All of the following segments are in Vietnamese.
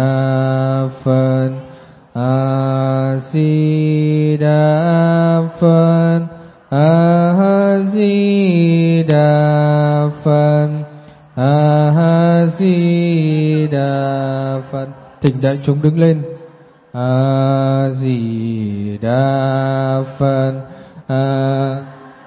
Đà Phật. A Di Đà Phật. A Di Đà Phật. A Di Đà Phật. Thỉnh đại chúng đứng lên. A Di Đà Phật. A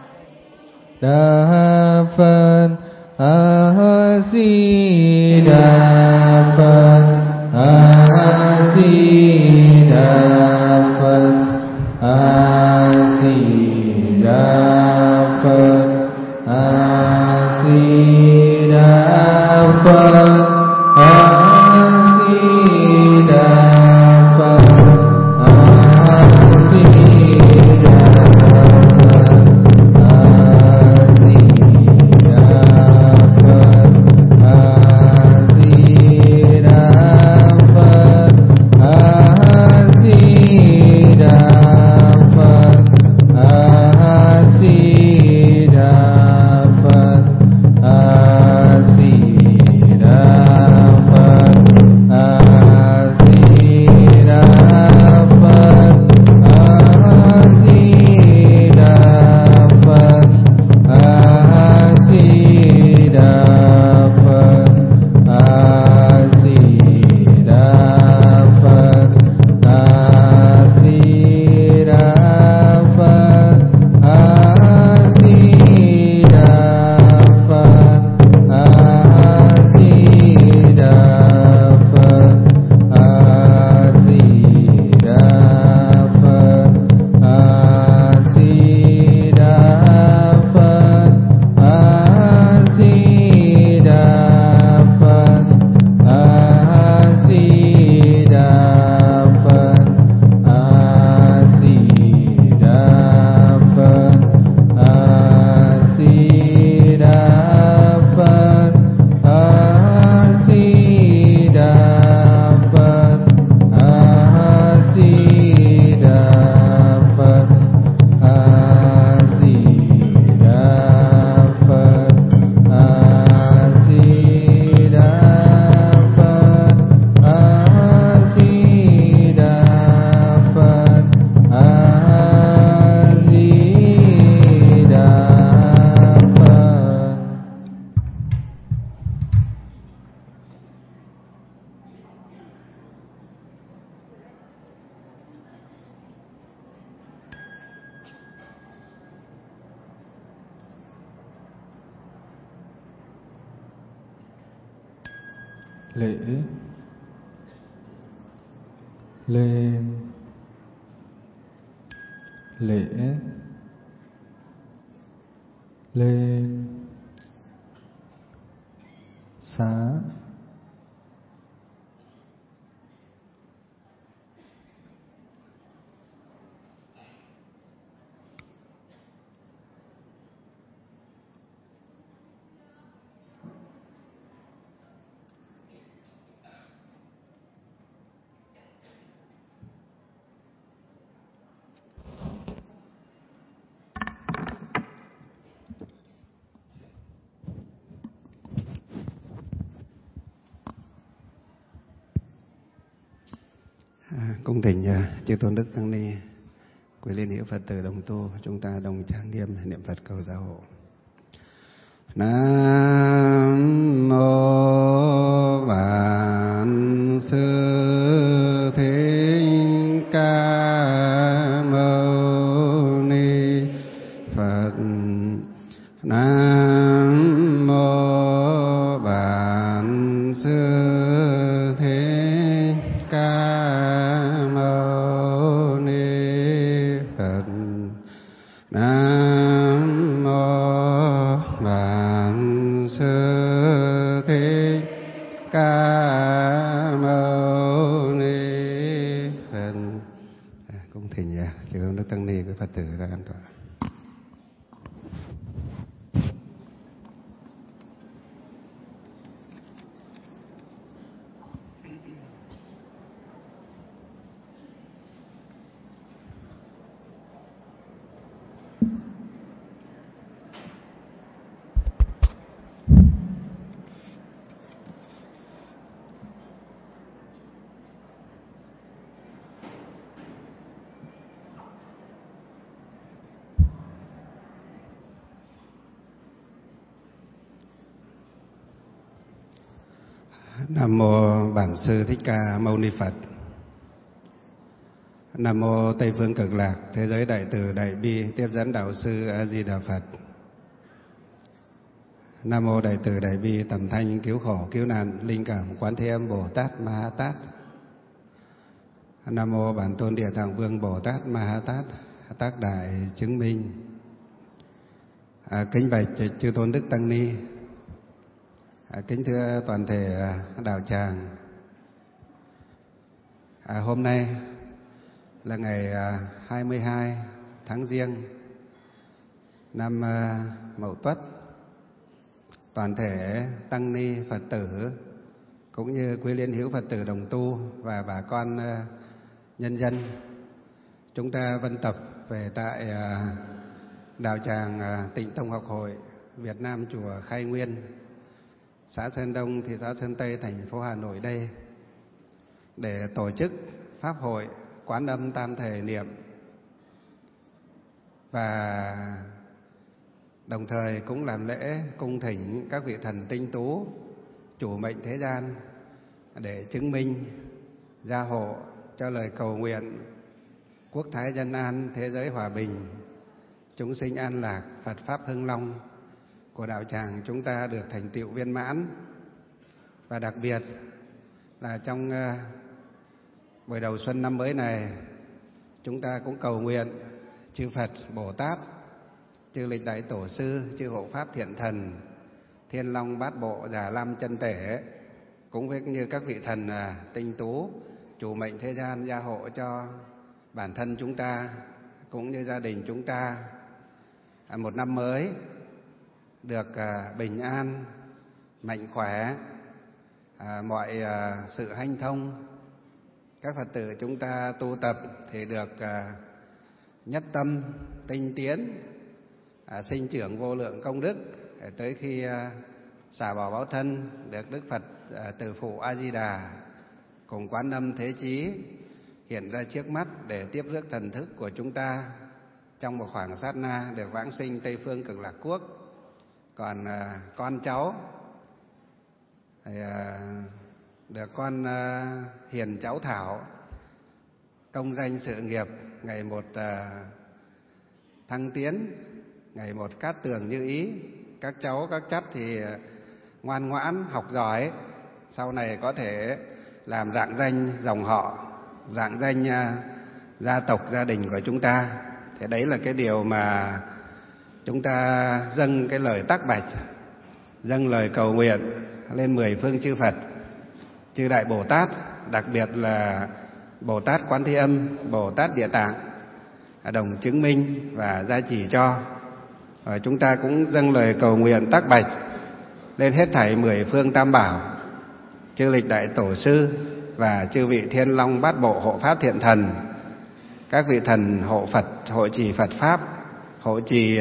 Đà Phật. A Di Đà Phật. A Di Đà Phật. A Di Đà Phật. A Di Đà Phật. Lễ lên, lễ lên, xá Cung thỉnh chư tôn đức tăng ni, quý liên hữu Phật tử đồng tu, chúng ta đồng trang nghiêm niệm Phật cầu gia hộ. Nam mô Vạn Sư Thích Ca Mâu Ni Phật. Nam mô Vạn Sư Thích Ca Mâu Ni Phật. Nam mô Vạn Sư Nam mô Bản Sư Thích Ca Mâu Ni Phật. Nam mô Tây Phương Cực Lạc Thế Giới Đại Từ Đại Bi Tiếp Dẫn Đạo Sư A Di Đà Phật. Nam mô Đại Từ Đại Bi Tầm Thanh Cứu Khổ Cứu Nạn Linh Cảm Quán Thế Âm Bồ Tát Ma Ha Tát. Nam mô Bản Tôn Địa Tạng Vương Bồ Tát Ma Ha Tát, tác đại chứng minh. Kính bạch chư tôn đức tăng ni, kính thưa toàn thể đạo tràng. Hôm nay là ngày 22 tháng Giêng năm Mậu Tuất. Toàn thể tăng ni Phật tử cũng như quý liên hữu Phật tử đồng tu và bà con nhân dân, chúng ta vân tập về tại đạo tràng Tịnh Tông Học Hội Việt Nam chùa Khai Nguyên, xã Sơn Đông, thị xã Sơn Tây, thành phố Hà Nội đây, để tổ chức pháp hội Quán Âm Tam Thể Niệm, và đồng thời cũng làm lễ cung thỉnh các vị thần tinh tú chủ mệnh thế gian để chứng minh gia hộ cho lời cầu nguyện quốc thái dân an, thế giới hòa bình, chúng sinh an lạc, Phật pháp hưng long của đạo tràng chúng ta được thành tựu viên mãn. Và đặc biệt là trong buổi đầu xuân năm mới này, chúng ta cũng cầu nguyện chư Phật Bồ Tát, chư lịch đại tổ sư, chư hộ pháp thiện thần, thiên long bát bộ, già lam chân tể, cũng với như các vị thần tinh tú chủ mệnh thế gian gia hộ cho bản thân chúng ta cũng như gia đình chúng ta một năm mới được bình an, mạnh khỏe, mọi sự hanh thông. Các Phật tử chúng ta tu tập thì được nhất tâm, tinh tiến, sinh trưởng vô lượng công đức, để tới khi xả bỏ báo thân được Đức Phật Từ Phụ A Di Đà cùng Quán Âm Thế Chí hiện ra trước mắt để tiếp rước thần thức của chúng ta trong một khoảng sát na được vãng sinh Tây Phương Cực Lạc Quốc. Còn con cháu thì được con hiền cháu Thảo công danh sự nghiệp ngày một thăng tiến, ngày một cát tường như ý. Các cháu các chắt thì ngoan ngoãn học giỏi, sau này có thể làm rạng danh dòng họ, rạng danh gia tộc gia đình của chúng ta. Thế đấy là cái điều mà chúng ta dâng cái lời tác bạch, dâng lời cầu nguyện lên 10 phương chư Phật, chư Đại Bồ Tát, đặc biệt là Bồ Tát Quán Thế Âm, Bồ Tát Địa Tạng đồng chứng minh và gia trì cho. Và chúng ta cũng dâng lời cầu nguyện tác bạch lên hết thảy 10 phương Tam Bảo, chư lịch đại tổ sư và chư vị thiên long bát bộ hộ pháp thiện thần, các vị thần hộ Phật, hộ trì Phật pháp, hộ trì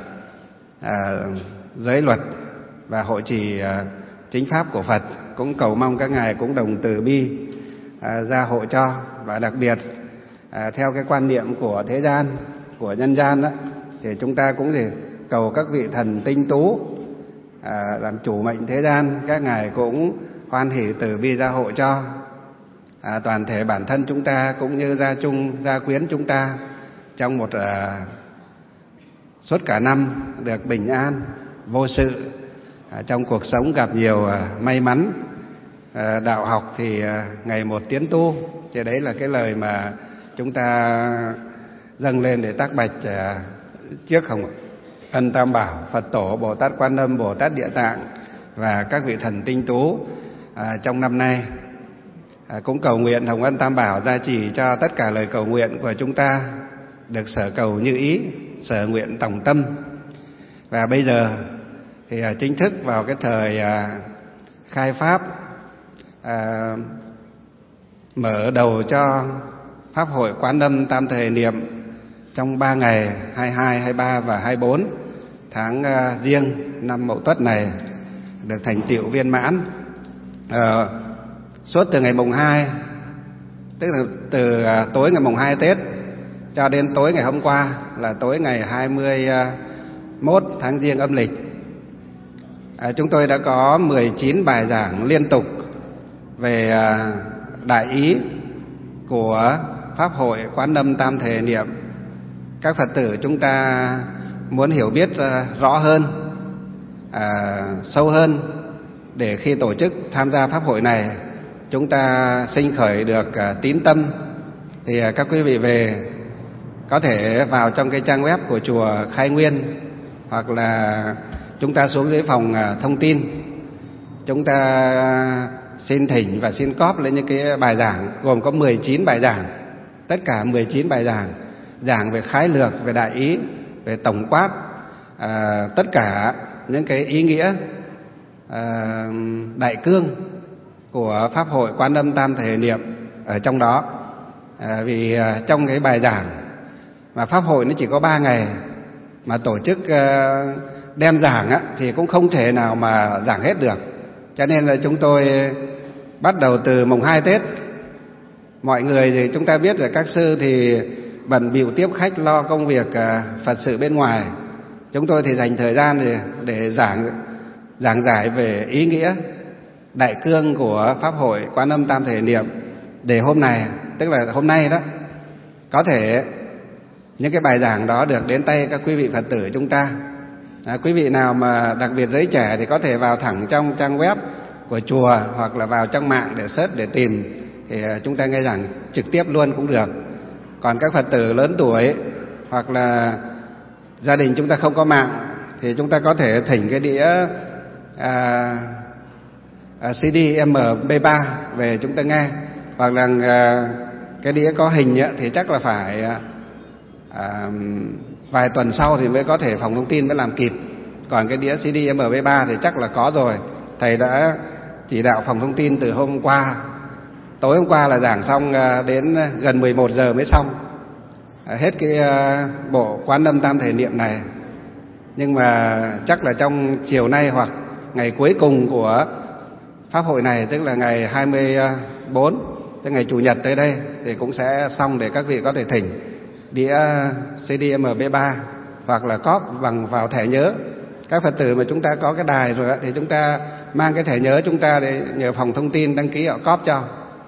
giới luật và hộ trì chính pháp của Phật, cũng cầu mong các ngài cũng đồng từ bi gia hộ cho. Và đặc biệt theo cái quan niệm của thế gian, của nhân gian đó, thì chúng ta cũng thì cầu các vị thần tinh tú làm chủ mệnh thế gian, các ngài cũng hoan hỷ từ bi gia hộ cho toàn thể bản thân chúng ta cũng như gia chung gia quyến chúng ta trong một suốt cả năm được bình an vô sự, trong cuộc sống gặp nhiều may mắn. Đạo học thì ngày một tiến tu, thì đấy là cái lời mà chúng ta dâng lên để tác bạch trước Hồng Ân Tam Bảo, Phật Tổ, Bồ Tát Quan Âm, Bồ Tát Địa Tạng và các vị thần tinh tú trong năm nay. Cũng cầu nguyện Hồng Ân Tam Bảo gia trì cho tất cả lời cầu nguyện của chúng ta được sở cầu như ý, sở nguyện tổng tâm. Và bây giờ thì chính thức vào cái thời khai pháp, mở đầu cho pháp hội Quán Âm Tam Thể Niệm trong 3 ngày 22, 23 và 24 tháng Giêng năm Mậu Tuất này được thành tựu viên mãn. Suốt từ ngày mùng 2, tức là từ tối ngày mùng 2 Tết cho đến tối ngày hôm qua là tối ngày 21 tháng Giêng âm lịch, chúng tôi đã có 19 bài giảng liên tục về đại ý của Pháp hội Quán Âm Tam Thể Niệm. Các Phật tử chúng ta muốn hiểu biết rõ hơn, sâu hơn, để khi tổ chức tham gia Pháp hội này chúng ta sinh khởi được tín tâm, thì các quý vị về có thể vào trong cái trang web của chùa Khai Nguyên, hoặc là chúng ta xuống dưới phòng thông tin, chúng ta xin thỉnh và xin cóp lên những cái bài giảng, gồm có 19 bài giảng, tất cả 19 bài giảng về khái lược, về đại ý, về tổng quát, tất cả những cái ý nghĩa đại cương của Pháp hội Quán Âm Tam Thể Niệm ở trong đó. Vì trong cái bài giảng mà Pháp hội nó chỉ có 3 ngày, mà tổ chức đem giảng thì cũng không thể nào mà giảng hết được. Cho nên là chúng tôi bắt đầu từ mùng 2 Tết. Mọi người thì chúng ta biết là các sư thì bận bịu tiếp khách, lo công việc Phật sự bên ngoài. Chúng tôi thì dành thời gian để giảng giải về ý nghĩa đại cương của Pháp hội Quán Âm Tam Thể Niệm, để hôm này, tức là hôm nay đó, có thể những cái bài giảng đó được đến tay các quý vị Phật tử chúng ta. Quý vị nào mà đặc biệt giới trẻ thì có thể vào thẳng trong trang web của chùa, hoặc là vào trong mạng để search, để tìm, thì chúng ta nghe giảng trực tiếp luôn cũng được. Còn các Phật tử lớn tuổi hoặc là gia đình chúng ta không có mạng thì chúng ta có thể thỉnh cái đĩa CD MP3 về chúng ta nghe, hoặc là cái đĩa có hình thì chắc là phải vài tuần sau thì mới có thể phòng thông tin mới làm kịp. Còn cái đĩa CD MP3 thì chắc là có rồi. Thầy đã chỉ đạo phòng thông tin từ hôm qua, tối hôm qua là giảng xong, đến gần 11 giờ mới xong hết cái bộ Quán Âm Tam Thể Niệm này. Nhưng mà chắc là trong chiều nay hoặc ngày cuối cùng của Pháp hội này, tức là ngày 24, tức ngày Chủ nhật tới đây, thì cũng sẽ xong để các vị có thể thỉnh đĩa CD MP3 hoặc là cóp bằng vào thẻ nhớ. Các Phật tử mà chúng ta có cái đài rồi thì chúng ta mang cái thẻ nhớ chúng ta để nhờ phòng thông tin đăng ký họ cóp cho.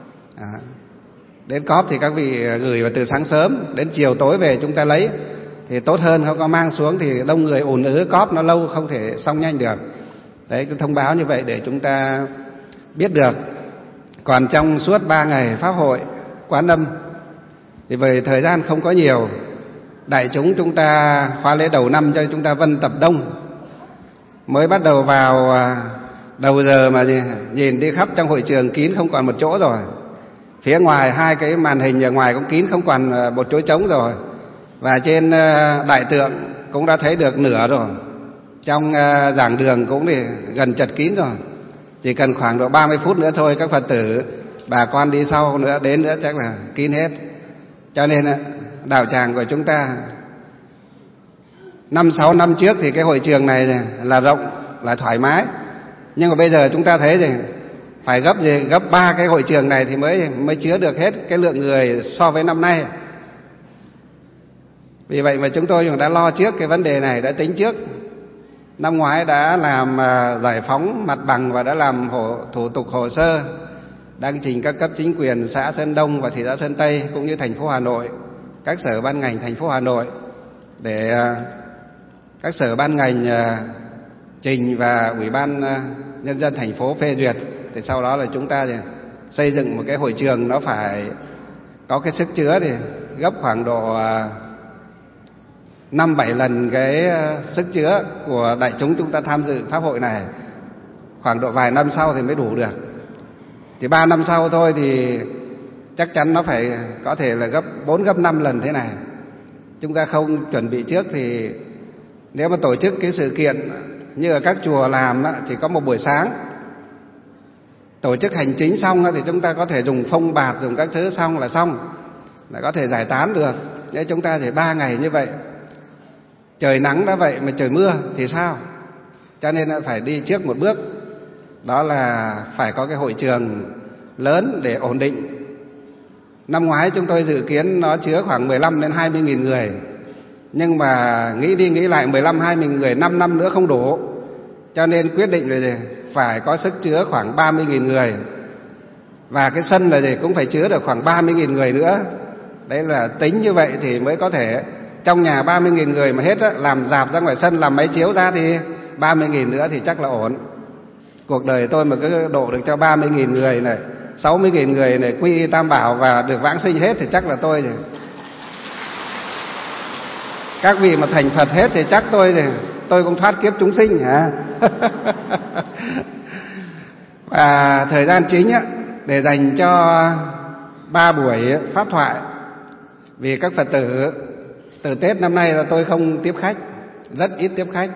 Đến cóp thì các vị gửi vào từ sáng sớm, đến chiều tối về chúng ta lấy thì tốt hơn. Không có mang xuống thì đông người ùn ứ, cóp nó lâu không thể xong nhanh được. Đấy, cứ thông báo như vậy để chúng ta biết được. Còn trong suốt 3 ngày Pháp hội Quán Âm thì về thời gian không có nhiều. Đại chúng ta khóa lễ đầu năm cho chúng ta vân tập đông, mới bắt đầu vào đầu giờ mà nhìn đi khắp trong hội trường kín không còn một chỗ rồi. Phía ngoài 2 cái màn hình ở ngoài cũng kín không còn một chỗ trống rồi. Và trên đại tượng cũng đã thấy được nửa rồi. Trong giảng đường cũng thì gần chật kín rồi. Chỉ cần khoảng độ 30 phút nữa thôi, các Phật tử bà con đi sau nữa đến nữa chắc là kín hết. Cho nên đạo tràng của chúng ta 5-6 năm trước thì cái hội trường này là rộng, là thoải mái. Nhưng mà bây giờ chúng ta thấy thì phải gấp 3 cái hội trường này thì mới chứa được hết cái lượng người so với năm nay. Vì vậy mà chúng tôi cũng đã lo trước cái vấn đề này, đã tính trước. Năm ngoái đã làm giải phóng mặt bằng và đã làm thủ tục hồ sơ đăng trình các cấp chính quyền xã Sơn Đông và thị xã Sơn Tây cũng như thành phố Hà Nội, các sở ban ngành thành phố Hà Nội, để các sở ban ngành trình và Ủy ban Nhân dân thành phố phê duyệt. Thì sau đó là chúng ta xây dựng một cái hội trường nó phải có cái sức chứa thì gấp khoảng độ 5-7 lần cái sức chứa của đại chúng ta tham dự Pháp hội này. Khoảng độ vài năm sau thì mới đủ được. Thì 3 năm sau thôi thì chắc chắn nó phải có thể là gấp 4, gấp 5 lần thế này. Chúng ta không chuẩn bị trước thì nếu mà tổ chức cái sự kiện như ở các chùa làm chỉ có một buổi sáng, tổ chức hành chính xong thì chúng ta có thể dùng phông bạt, dùng các thứ xong là có thể giải tán được. Nếu chúng ta chỉ 3 ngày như vậy, trời nắng đã vậy mà trời mưa thì sao? Cho nên phải đi trước một bước, đó là phải có cái hội trường lớn để ổn định. Năm ngoái chúng tôi dự kiến nó chứa khoảng 15 đến 20.000 người, nhưng mà nghĩ đi nghĩ lại 15-20.000 người 5 năm nữa không đủ, cho nên quyết định là phải có sức chứa khoảng 30.000 người. Và cái sân là gì cũng phải chứa được khoảng 30.000 người nữa. Đấy là tính như vậy thì mới có thể, trong nhà 30.000 người mà hết á, làm rạp ra ngoài sân, làm máy chiếu ra thì 30.000 nữa thì chắc là ổn. Cuộc đời tôi mà cứ độ được cho 30.000 người này, 60.000 người này quy y Tam Bảo và được vãng sinh hết thì chắc là tôi rồi. Các vị mà thành Phật hết thì chắc tôi cũng thoát kiếp chúng sinh hả? Và thời gian chính á, để dành cho 3 buổi pháp thoại. Vì các Phật tử từ Tết năm nay là tôi không tiếp khách, rất ít tiếp khách.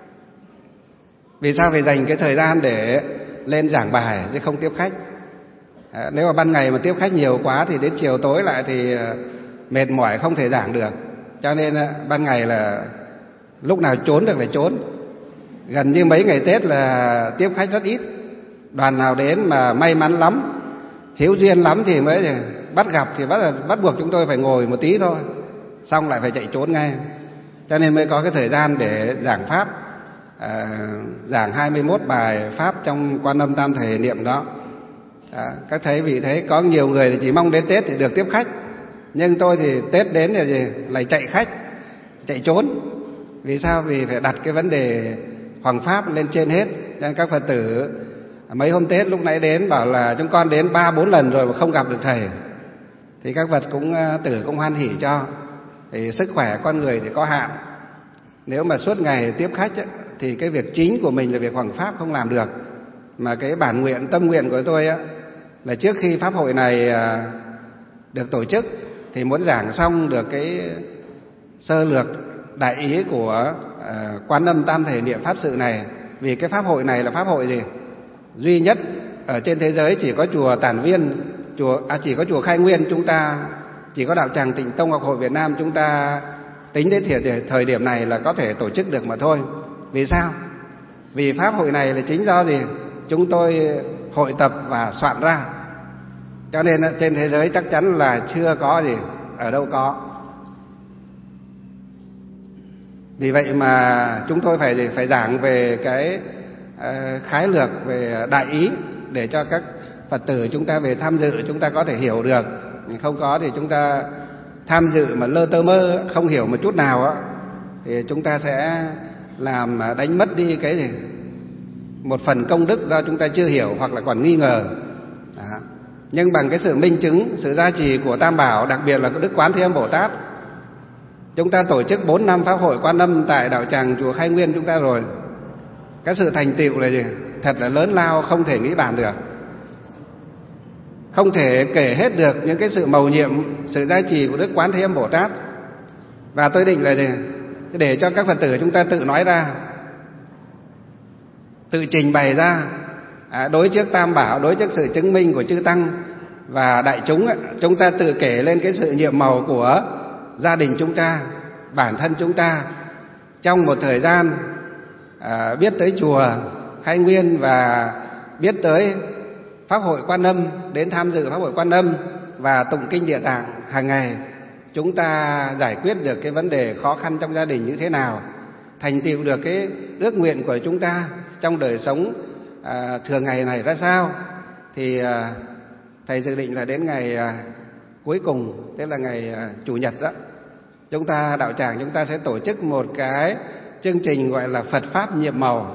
Vì sao? Phải dành cái thời gian để lên giảng bài chứ không tiếp khách. Nếu mà ban ngày mà tiếp khách nhiều quá thì đến chiều tối lại thì mệt mỏi không thể giảng được. Cho nên ban ngày là lúc nào trốn được là trốn. Gần như mấy ngày Tết là tiếp khách rất ít. Đoàn nào đến mà may mắn lắm, hiếu duyên lắm thì mới bắt gặp, thì bắt buộc chúng tôi phải ngồi một tí thôi, xong lại phải chạy trốn ngay. Cho nên mới có cái thời gian để giảng pháp, giảng 21 bài pháp trong Quan Âm Tam Thể niệm đó. Các thầy vị thấy có nhiều người thì chỉ mong đến Tết thì được tiếp khách, nhưng tôi thì Tết đến thì lại chạy khách, chạy trốn. Vì sao? Vì phải đặt cái vấn đề hoằng pháp lên trên hết. Nên các Phật tử mấy hôm Tết lúc nãy đến bảo là chúng con đến 3-4 lần rồi mà không gặp được thầy, thì các Phật tử cũng hoan hỉ cho. Thì sức khỏe con người thì có hạn. Nếu mà suốt ngày tiếp khách ấy, thì cái việc chính của mình là việc hoằng pháp không làm được. Mà cái bản nguyện, tâm nguyện của tôi ấy, là trước khi pháp hội này được tổ chức thì muốn giảng xong được cái sơ lược đại ý của Quan Âm Tam Thể niệm pháp sự này. Vì cái pháp hội này là pháp hội gì? Duy nhất ở trên thế giới, chỉ có chùa Tản Viên, chỉ có chùa Khai Nguyên chúng ta, chỉ có đạo tràng Tịnh Tông Học hội Việt Nam chúng ta tính đến thời điểm này là có thể tổ chức được mà thôi. Vì sao? Vì pháp hội này là chính do gì? Chúng tôi hội tập và soạn ra. Cho nên trên thế giới chắc chắn là chưa có gì, ở đâu có. Vì vậy mà chúng tôi phải giảng về cái khái lược về đại ý để cho các Phật tử chúng ta về tham dự chúng ta có thể hiểu được. Không có thì chúng ta tham dự mà lơ tơ mơ, không hiểu một chút nào á, thì chúng ta sẽ làm đánh mất đi cái gì? Một phần công đức do chúng ta chưa hiểu hoặc là còn nghi ngờ. Nhưng bằng cái sự minh chứng, sự gia trì của Tam Bảo, đặc biệt là Đức Quán Thế Âm Bồ Tát, chúng ta tổ chức 4 năm pháp hội Quan Âm tại đạo tràng chùa Khai Nguyên chúng ta rồi. Cái sự thành tựu là gì? Thật là lớn lao, không thể nghĩ bàn được. Không thể kể hết được những cái sự mầu nhiệm, sự gia trì của Đức Quán Thế Âm Bồ Tát. Và tôi định là gì? Để cho các Phật tử chúng ta tự nói ra, tự trình bày ra, đối trước Tam Bảo, đối trước sự chứng minh của chư Tăng và đại chúng, chúng ta tự kể lên cái sự nhiệm màu của gia đình chúng ta, bản thân chúng ta trong một thời gian biết tới chùa Khai Nguyên và biết tới pháp hội Quan Âm, đến tham dự pháp hội Quan Âm và tụng kinh Địa Tạng hàng ngày. Chúng ta giải quyết được cái vấn đề khó khăn trong gia đình như thế nào, thành tựu được cái ước nguyện của chúng ta trong đời sống thường ngày này ra sao. Thì thầy dự định là đến ngày cuối cùng, tức là ngày Chủ nhật đó, chúng ta đạo tràng chúng ta sẽ tổ chức một cái chương trình gọi là Phật Pháp nhiệm màu.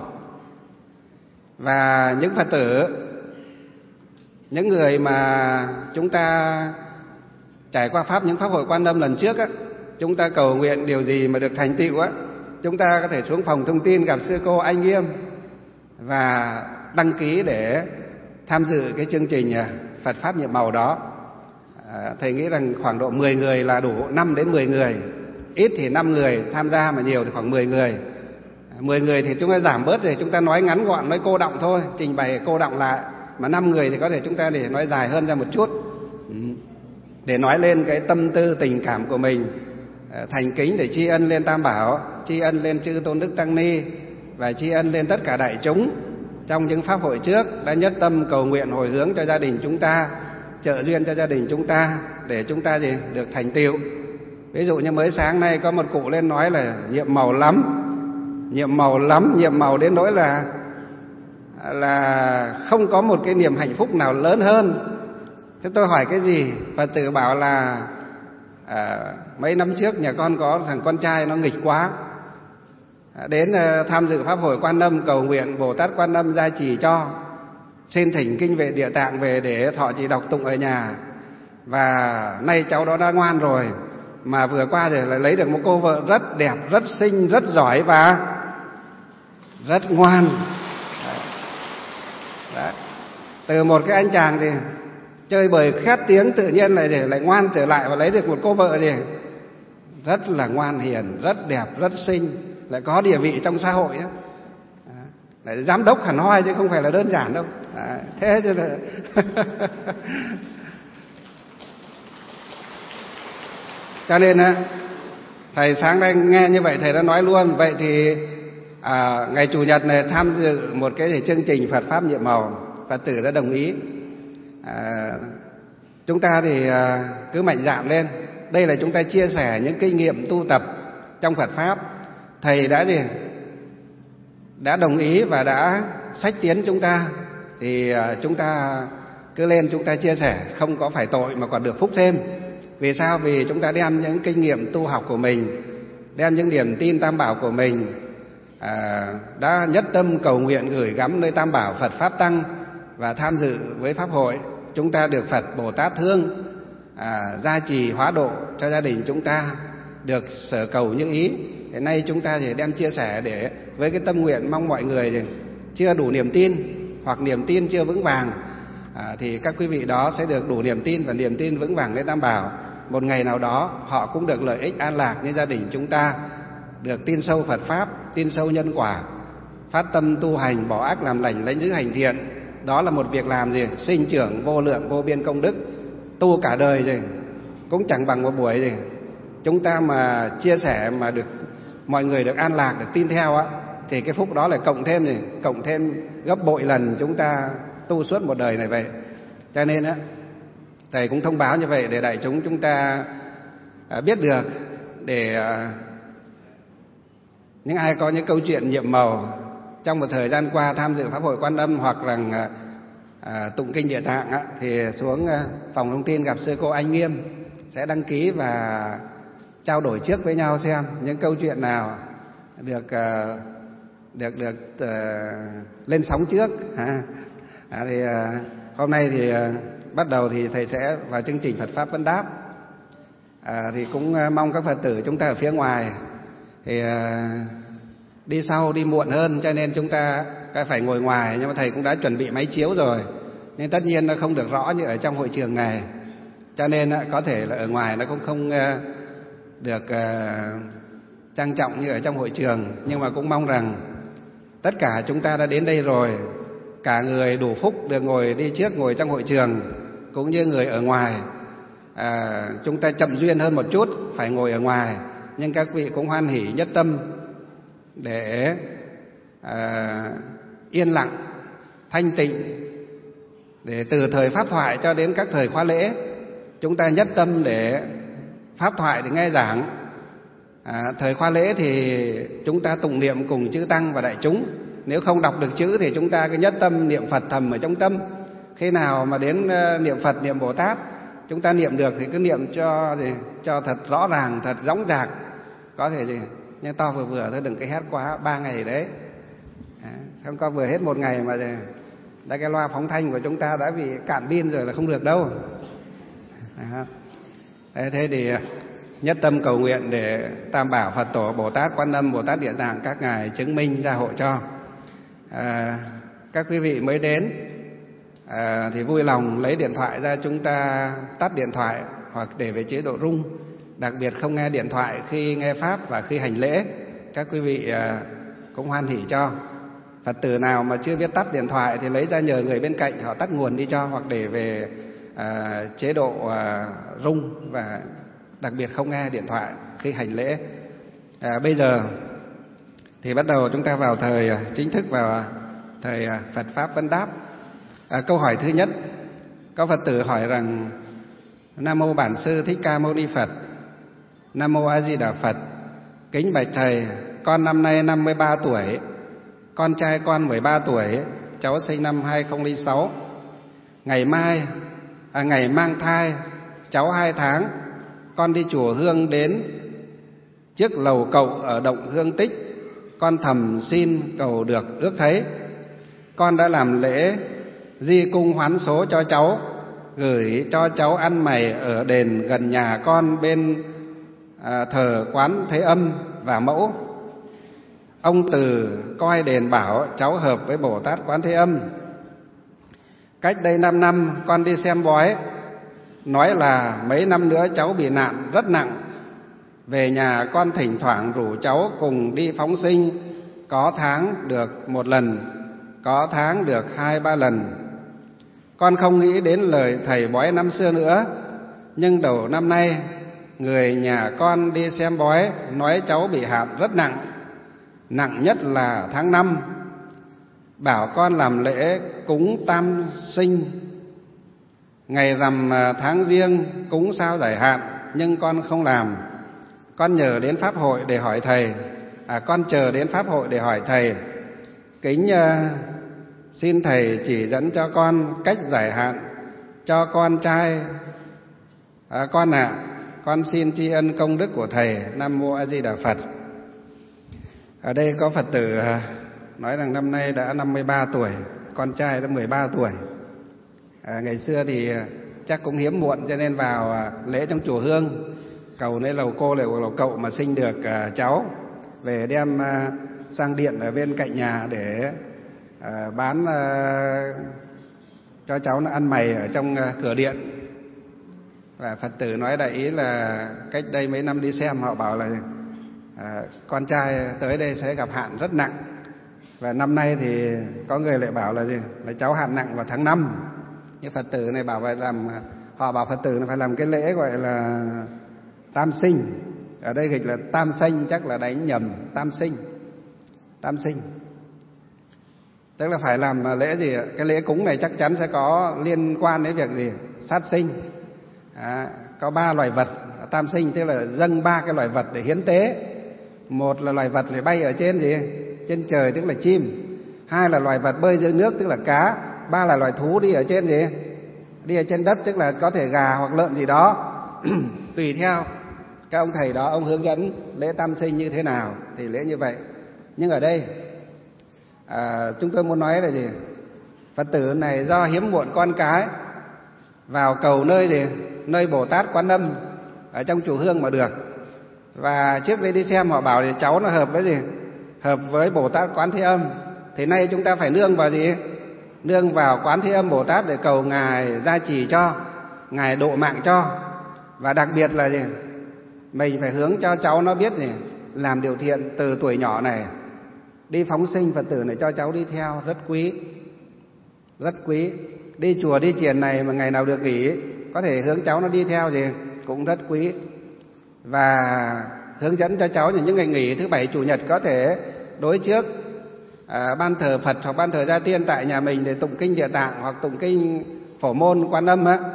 Và những Phật tử, những người mà chúng ta trải qua pháp những pháp hội Quan Âm lần trước á, chúng ta cầu nguyện điều gì mà được thành tựu á, chúng ta có thể xuống phòng thông tin gặp sư cô Anh Nghiêm và đăng ký để tham dự cái chương trình Phật Pháp nhiệm màu đó. Thầy nghĩ rằng khoảng độ 10 người là đủ, 5 đến 10 người. Ít thì 5 người tham gia, mà nhiều thì khoảng 10 người. 10 người thì chúng ta giảm bớt rồi, chúng ta nói ngắn gọn, nói cô đọng thôi, trình bày cô đọng lại. Mà 5 người thì có thể chúng ta để nói dài hơn ra một chút, để nói lên cái tâm tư tình cảm của mình, thành kính để tri ân lên Tam Bảo, tri ân lên chư Tôn Đức Tăng Ni và tri ân lên tất cả đại chúng trong những pháp hội trước đã nhất tâm cầu nguyện hồi hướng cho gia đình chúng ta, trợ duyên cho gia đình chúng ta để chúng ta được thành tựu. Ví dụ như mới sáng nay có một cụ lên nói là nhiệm màu lắm, nhiệm màu đến nỗi là không có một cái niềm hạnh phúc nào lớn hơn Thế tôi hỏi cái gì? Phật tử bảo là mấy năm trước nhà con có thằng con trai nó nghịch quá, đến tham dự pháp hội Quan Âm cầu nguyện Bồ Tát Quan Âm gia trì cho, xin thỉnh kinh về Địa Tạng về để thọ trì đọc tụng ở nhà. Và nay cháu đó đã ngoan rồi, mà vừa qua rồi lại lấy được một cô vợ rất đẹp, rất xinh, rất giỏi và rất ngoan. Đấy. Từ một cái anh chàng thì chơi bời khét tiếng, tự nhiên lại ngoan trở lại và lấy được một cô vợ gì rất là ngoan hiền, rất đẹp, rất xinh, lại có địa vị trong xã hội đó. Lại giám đốc hẳn hoi chứ không phải là đơn giản đâu. Thế chứ là cho nên thầy sáng nay nghe như vậy thầy đã nói luôn. Vậy thì ngày Chủ nhật này tham dự một cái chương trình Phật Pháp nhiệm màu, Phật tử đã đồng ý. Chúng ta thì cứ mạnh dạn lên. Đây là chúng ta chia sẻ những kinh nghiệm tu tập trong Phật Pháp. Thầy đã đồng ý và đã xách tiến chúng ta, thì chúng ta cứ lên chúng ta chia sẻ, không có phải tội mà còn được phúc thêm. Vì sao? Vì chúng ta đem những kinh nghiệm tu học của mình, đem những niềm tin Tam Bảo của mình, đã nhất tâm cầu nguyện gửi gắm nơi Tam Bảo Phật Pháp Tăng và tham dự với Pháp hội. Chúng ta được Phật Bồ Tát thương, gia trì hóa độ cho gia đình chúng ta được sở cầu như ý. Hiện nay chúng ta chỉ đem chia sẻ để với cái tâm nguyện mong mọi người chưa đủ niềm tin hoặc niềm tin chưa vững vàng, thì các quý vị đó sẽ được đủ niềm tin và niềm tin vững vàng lên Tam Bảo. Một ngày nào đó họ cũng được lợi ích an lạc như gia đình chúng ta, được tin sâu Phật Pháp, tin sâu nhân quả, phát tâm tu hành, bỏ ác làm lành, lãnh giữ hành thiện. Đó là một việc làm sinh trưởng vô lượng vô biên công đức. Tu cả đời cũng chẳng bằng một buổi chúng ta mà chia sẻ mà được mọi người được an lạc, được tin theo thì cái phúc đó là cộng thêm gấp bội lần chúng ta tu suốt một đời này vậy. Cho nên thầy cũng thông báo như vậy để đại chúng ta biết được, để những ai có những câu chuyện nhiệm màu trong một thời gian qua tham dự Pháp hội Quan Âm hoặc rằng tụng kinh Địa Tạng thì xuống phòng thông tin gặp sư cô Anh Nghiêm, sẽ đăng ký và trao đổi trước với nhau xem những câu chuyện nào được lên sóng trước. Thì hôm nay thì bắt đầu thì thầy sẽ vào chương trình Phật Pháp Vấn Đáp. Thì cũng mong các Phật tử chúng ta ở phía ngoài thì đi sau đi muộn hơn, cho nên chúng ta phải ngồi ngoài. Nhưng mà thầy cũng đã chuẩn bị máy chiếu rồi, nhưng tất nhiên nó không được rõ như ở trong hội trường này, cho nên có thể là ở ngoài nó cũng không được trang trọng như ở trong hội trường. Nhưng mà cũng mong rằng tất cả chúng ta đã đến đây rồi, cả người đủ phúc được ngồi đi trước, ngồi trong hội trường, cũng như người ở ngoài. Chúng ta chậm duyên hơn một chút, phải ngồi ở ngoài, nhưng các vị cũng hoan hỷ nhất tâm để yên lặng, thanh tịnh, để từ thời Pháp thoại cho đến các thời khóa lễ chúng ta nhất tâm để Pháp thoại để nghe giảng. Thời khóa lễ thì chúng ta tụng niệm cùng chư Tăng và đại chúng. Nếu không đọc được chữ thì chúng ta cứ nhất tâm niệm Phật thầm ở trong tâm. Khi nào mà đến niệm Phật, niệm Bồ Tát, chúng ta niệm được thì cứ niệm cho thật rõ ràng, thật dõng dạc. Có thể nhưng to vừa vừa thôi, đừng cái hét quá 3 ngày đấy. Không có vừa hết một ngày mà đã cái loa phóng thanh của chúng ta đã bị cạn pin rồi là không được đâu. Thế thì nhất tâm cầu nguyện để Tam Bảo Phật Tổ, Bồ Tát Quan Âm, Bồ Tát Địa Tạng các ngài chứng minh gia hộ cho. Các quý vị mới đến thì vui lòng lấy điện thoại ra, chúng ta tắt điện thoại hoặc để về chế độ rung. Đặc biệt không nghe điện thoại khi nghe Pháp và khi hành lễ. Các quý vị cũng hoan hỷ cho. Phật tử nào mà chưa biết tắt điện thoại thì lấy ra nhờ người bên cạnh họ tắt nguồn đi cho, hoặc để về chế độ rung, và đặc biệt không nghe điện thoại khi hành lễ. Bây giờ thì bắt đầu chúng ta vào thời chính thức, vào thời Phật Pháp Vấn Đáp. Câu hỏi thứ nhất, có Phật tử hỏi rằng: Nam mô Bản Sư Thích Ca Mâu Ni Phật. Nam mô A Di Đà Phật. Kính bạch thầy, con năm nay 53 tuổi, con trai con 13 tuổi, cháu sinh năm 2006. Ngày mai ngày mang thai cháu 2 tháng, con đi chùa Hương đến trước lầu cậu ở động Hương Tích, con thầm xin cầu được ước thấy. Con đã làm lễ di cung hoán số cho cháu, gửi cho cháu ăn mày ở đền gần nhà con bên thờ Quán Thế Âm và Mẫu. Ông Từ coi đền bảo cháu hợp với Bồ Tát Quán Thế Âm. Cách đây 5 năm con đi xem bói, nói là mấy năm nữa cháu bị nạn rất nặng. Về nhà con thỉnh thoảng rủ cháu cùng đi phóng sinh, có tháng được 1 lần, có tháng được 2-3 lần. Con không nghĩ đến lời thầy bói năm xưa nữa, nhưng đầu năm nay người nhà con đi xem bói nói cháu bị hạn rất nặng, nặng nhất là tháng 5. Bảo con làm lễ cúng tam sinh, ngày rằm tháng Giêng cúng sao giải hạn, nhưng con không làm. Con nhờ đến pháp hội để hỏi thầy, con chờ đến pháp hội để hỏi thầy. Kính xin thầy chỉ dẫn cho con cách giải hạn cho con trai con ạ. Con xin tri ân công đức của thầy. Nam mô A Di Đà Phật. Ở đây có Phật tử nói rằng năm nay đã 53 tuổi, con trai đã 13 tuổi. Ngày xưa thì chắc cũng hiếm muộn cho nên vào lễ trong chùa Hương cầu lấy lầu cô lầu cậu mà sinh được cháu, về đem sang điện ở bên cạnh nhà để bán cho cháu nó ăn mày ở trong cửa điện. Và Phật tử nói đại ý là cách đây mấy năm đi xem họ bảo là con trai tới đây sẽ gặp hạn rất nặng. Và năm nay thì có người lại bảo là gì? Là cháu hạn nặng vào tháng 5. Nhưng Phật tử này bảo phải làm, họ bảo Phật tử này phải làm cái lễ gọi là tam sinh. Ở đây dịch là tam sinh, chắc là đánh nhầm, tam sinh. Tam sinh. Tức là phải làm lễ gì? Cái lễ cúng này chắc chắn sẽ có liên quan đến việc gì? Sát sinh. Có 3 loài vật tam sinh, tức là dâng 3 cái loài vật để hiến tế. Một là loài vật để bay ở trên gì? Trên trời, tức là chim. 2 là loài vật bơi dưới nước, tức là cá. 3 là loài thú đi ở trên gì? Đi ở trên đất, tức là có thể gà hoặc lợn gì đó. Tùy theo các ông thầy đó, ông hướng dẫn lễ tam sinh như thế nào thì lễ như vậy. Nhưng ở đây chúng tôi muốn nói là gì? Phật tử này do hiếm muộn con cái vào cầu nơi gì? Nơi Bồ Tát Quán Âm ở trong chùa Hương mà được. Và trước đây đi xem họ bảo thì cháu nó hợp với gì? Hợp với Bồ Tát Quán Thế Âm. Thì nay chúng ta phải nương vào gì? Nương vào Quán Thế Âm Bồ Tát để cầu Ngài gia trì cho, Ngài độ mạng cho. Và đặc biệt là gì? Mình phải hướng cho cháu nó biết gì? Làm điều thiện từ tuổi nhỏ này. Đi phóng sinh Phật tử này cho cháu đi theo rất quý. Rất quý. Đi chùa đi chiền này mà ngày nào được nghỉ, có thể hướng cháu nó đi theo gì? Cũng rất quý. Và hướng dẫn cho cháu những ngày nghỉ thứ Bảy Chủ nhật có thể đối trước ban thờ Phật hoặc ban thờ Gia Tiên tại nhà mình để tụng kinh Địa Tạng hoặc tụng kinh Phổ Môn Quan Âm á,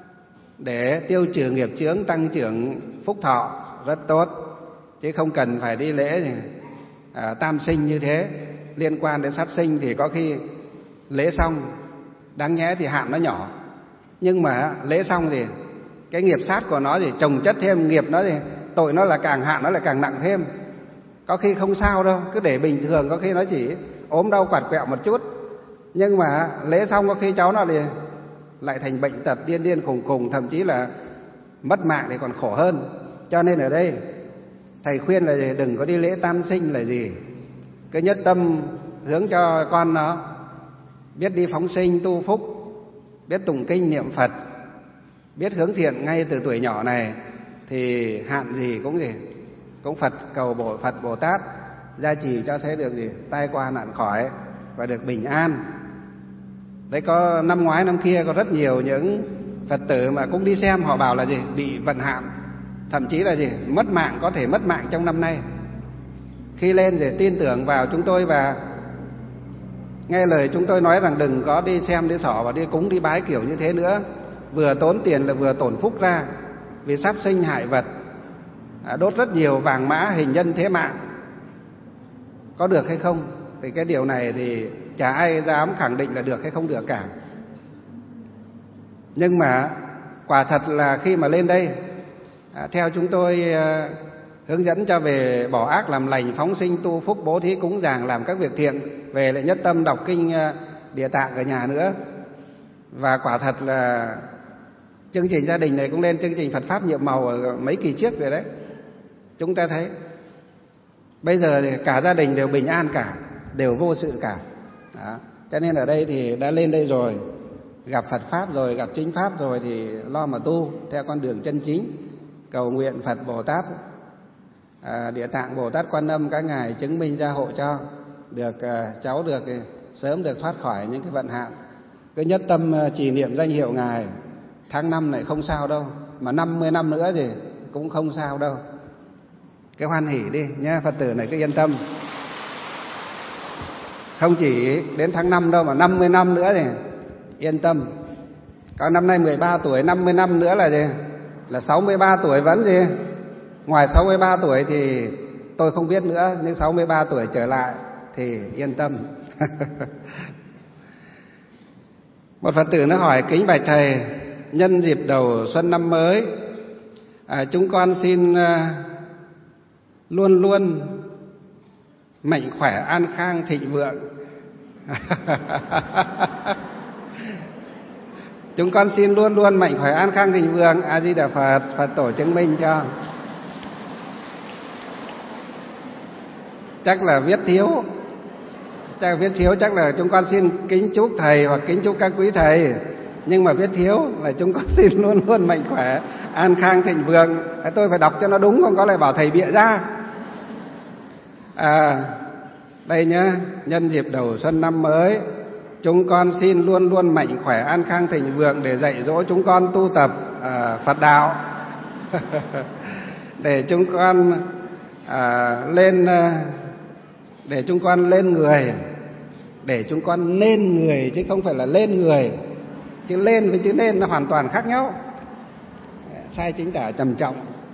để tiêu trừ nghiệp chướng, tăng trưởng phúc thọ rất tốt. Chứ không cần phải đi lễ tam sinh như thế. Liên quan đến sát sinh thì có khi lễ xong đáng nhẽ thì hạn nó nhỏ, nhưng mà lễ xong thì cái nghiệp sát của nó thì chồng chất thêm, nghiệp nó thì tội nó là càng hạn nó lại càng nặng thêm. Có khi không sao đâu, cứ để bình thường, có khi nó chỉ ốm đau quạt quẹo một chút, nhưng mà lễ xong có khi cháu nó thì lại thành bệnh tật điên điên khùng khùng, thậm chí là mất mạng thì còn khổ hơn. Cho nên ở đây thầy khuyên là gì? Đừng có đi lễ tam sinh là gì? Cứ nhất tâm hướng cho con nó biết đi phóng sinh tu phúc, biết tụng kinh niệm Phật, biết hướng thiện ngay từ tuổi nhỏ này, thì hạn gì cũng Phật cầu Phật Bồ Tát gia trì cho sẽ được gì? Tai qua nạn khỏi và được bình an. Đấy, có năm ngoái năm kia có rất nhiều những Phật tử mà cũng đi xem, họ bảo là gì? Bị vận hạn, thậm chí là gì? Mất mạng, có thể mất mạng trong năm nay. Khi lên thì tin tưởng vào chúng tôi và nghe lời chúng tôi nói rằng đừng có đi xem đi xỏ và đi cúng đi bái kiểu như thế nữa. Vừa tốn tiền là vừa tổn phúc ra, vì sát sinh hại vật, đốt rất nhiều vàng mã hình nhân thế mạng. Có được hay không? Thì cái điều này thì chả ai dám khẳng định là được hay không được cả. Nhưng mà quả thật là khi mà lên đây, theo chúng tôi hướng dẫn cho về bỏ ác làm lành, phóng sinh, tu phúc, bố thí, cúng dường, làm các việc thiện, về lại nhất tâm đọc kinh Địa Tạng ở nhà nữa. Và quả thật là chương trình gia đình này cũng lên chương trình Phật Pháp nhiệm màu ở mấy kỳ trước rồi đấy. Chúng ta thấy bây giờ thì cả gia đình đều bình an cả, đều vô sự cả. Đó. Cho nên ở đây thì đã lên đây rồi, gặp Phật Pháp rồi, gặp chính Pháp rồi thì lo mà tu theo con đường chân chính. Cầu nguyện Phật Bồ Tát, Địa Tạng Bồ Tát Quan Âm các ngài chứng minh gia hộ cho được cháu được sớm được thoát khỏi những cái vận hạn. Cứ nhất tâm trì niệm danh hiệu ngài, tháng 5 này không sao đâu, mà 50 năm nữa thì cũng không sao đâu. Cái hoan hỉ đi nhé, Phật tử này cứ yên tâm. Không chỉ đến tháng 5 đâu mà 50 năm nữa thì yên tâm. Còn năm nay 13 tuổi, 50 năm nữa là gì? Là 63 tuổi vẫn gì? Ngoài 63 tuổi thì tôi không biết nữa, nhưng 63 tuổi trở lại thì yên tâm. Một Phật tử nó hỏi: kính bạch thầy, nhân dịp đầu xuân năm mới, chúng con xin luôn luôn mạnh khỏe, an khang, thịnh vượng. Chúng con xin luôn luôn mạnh khỏe, an khang, thịnh vượng. A Di Đà Phật. Phật tổ chứng minh cho. Chắc là viết thiếu. Chắc là chúng con xin kính chúc thầy hoặc kính chúc các quý thầy. Nhưng mà viết thiếu là chúng con xin luôn luôn mạnh khỏe, an khang, thịnh vượng. Tôi phải đọc cho nó đúng, không có lại bảo thầy bịa ra. Đây nhá, nhân dịp đầu xuân năm mới, chúng con xin luôn luôn mạnh khỏe, an khang, thịnh vượng để dạy dỗ chúng con tu tập Phật đạo. Để chúng con để chúng con lên người, để chúng con nên người chứ không phải là lên người. Chữ lên với chữ nên nó hoàn toàn khác nhau, sai chính tả trầm trọng.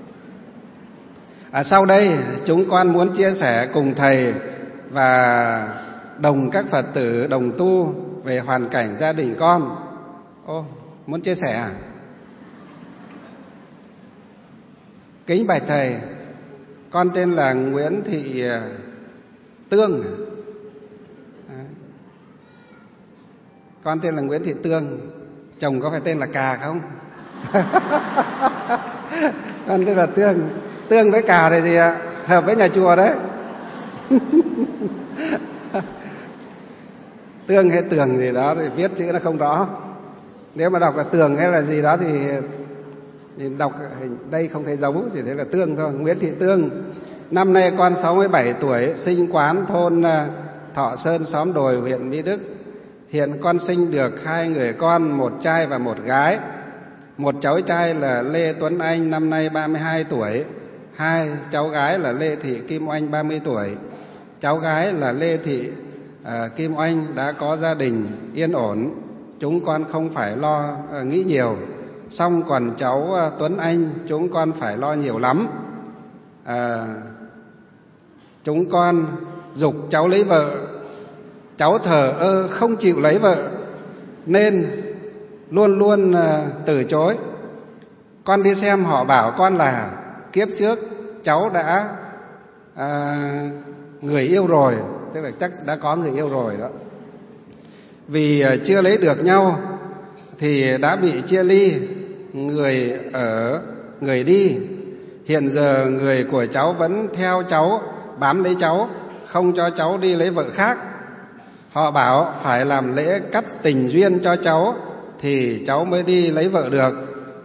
Sau đây chúng con muốn chia sẻ cùng thầy và đồng các Phật tử đồng tu về hoàn cảnh gia đình con. Muốn chia sẻ à? Kính bạch thầy, con tên là Nguyễn Thị Tương. Con tên là Nguyễn Thị Tương. Chồng có phải tên là Cà không? Con tên là Tương. Tương với Cà thì gì ạ? Hợp với nhà chùa đấy. Tương hay Tường gì đó thì viết chữ nó không rõ. Nếu mà đọc là Tường hay là gì đó thì đọc đây không thấy giống, chỉ thấy là Tương thôi. Nguyễn Thị Tương. Năm nay con 67 tuổi, sinh quán thôn Thọ Sơn, xóm Đồi, huyện Mỹ Đức. Hiện con sinh được 2 người con, một trai và một gái. Một cháu trai là Lê Tuấn Anh, năm nay 32 tuổi. 2 cháu gái là Lê Thị Kim Oanh, 30 tuổi. Cháu gái là Lê Thị Kim Oanh đã có gia đình yên ổn, chúng con không phải lo nghĩ nhiều. Xong còn cháu Tuấn Anh chúng con phải lo nhiều lắm. Chúng con giục cháu lấy vợ, cháu thờ ơ không chịu lấy vợ nên luôn luôn từ chối. Con đi xem họ bảo con là kiếp trước cháu đã người yêu rồi, tức là chắc đã có người yêu rồi đó. Vì chưa lấy được nhau thì đã bị chia ly, người ở người đi. Hiện giờ người của cháu vẫn theo cháu, bám lấy cháu, không cho cháu đi lấy vợ khác. Họ bảo phải làm lễ cắt tình duyên cho cháu thì cháu mới đi lấy vợ được.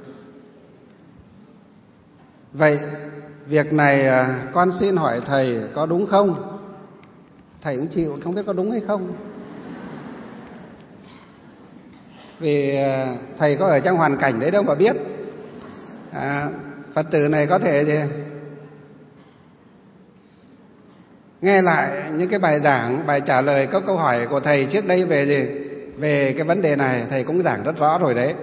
Vậy việc này con xin hỏi thầy có đúng không? Thầy cũng chịu, không biết có đúng hay không. Vì thầy có ở trong hoàn cảnh đấy đâu mà biết. Phật tử này có thể gì nghe lại những cái bài giảng, bài trả lời các câu hỏi của thầy trước đây về gì, về cái vấn đề này thầy cũng giảng rất rõ rồi đấy.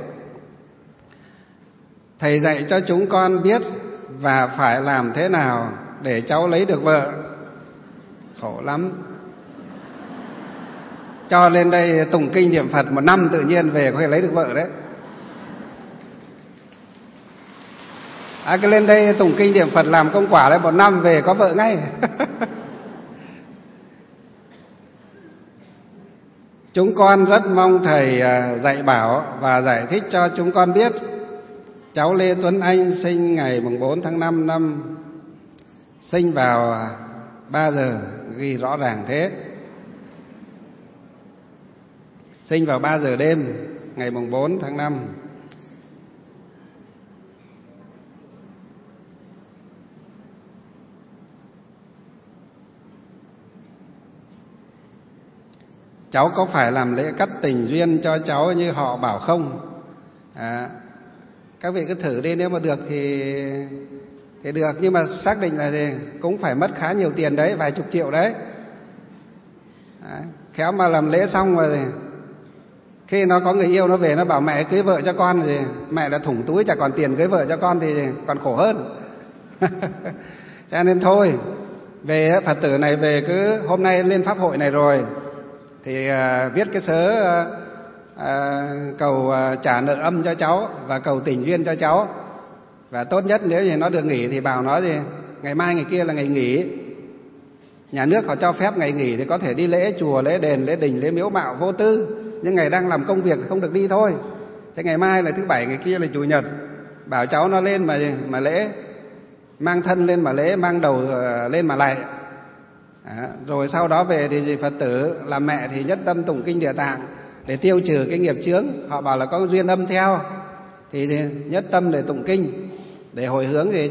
Thầy dạy cho chúng con biết và phải làm thế nào để cháu lấy được vợ. Khổ lắm. Cho lên đây tụng kinh niệm Phật 1 năm tự nhiên về có thể lấy được vợ đấy. Cái lên đây tụng kinh niệm Phật làm công quả đấy, 1 năm về có vợ ngay. Chúng con rất mong thầy dạy bảo và giải thích cho chúng con biết. Cháu Lê Tuấn Anh sinh ngày 4 tháng 5 năm, sinh vào 3 giờ, ghi rõ ràng thế. Sinh vào 3 giờ đêm ngày 4 tháng 5. Cháu có phải làm lễ cắt tình duyên cho cháu như họ bảo không? Các vị cứ thử đi, nếu mà được thì được, nhưng mà xác định là gì? Cũng phải mất khá nhiều tiền đấy, vài chục triệu đấy. Khéo mà làm lễ xong rồi khi nó có người yêu nó về nó bảo mẹ cưới vợ cho con thì mẹ đã thủng túi chả còn tiền cưới vợ cho con thì còn khổ hơn. Cho nên thôi, về Phật tử này về cứ hôm nay lên pháp hội này rồi thì viết cái sớ cầu trả nợ âm cho cháu và cầu tình duyên cho cháu. Và tốt nhất nếu như nó được nghỉ thì bảo nó gì ngày mai ngày kia là ngày nghỉ. Nhà nước họ cho phép ngày nghỉ thì có thể đi lễ chùa, lễ đền, lễ đình, lễ miếu mạo vô tư, nhưng ngày đang làm công việc thì không được đi thôi. Thế ngày mai là thứ bảy, ngày kia là chủ nhật, bảo cháu nó lên mà lễ, mang thân lên mà lễ, mang đầu lên mà lạy. Rồi sau đó về thì Phật tử làm mẹ thì nhất tâm tụng kinh Địa Tạng để tiêu trừ cái nghiệp chướng. Họ bảo là có duyên âm theo thì nhất tâm để tụng kinh, để hồi hướng thì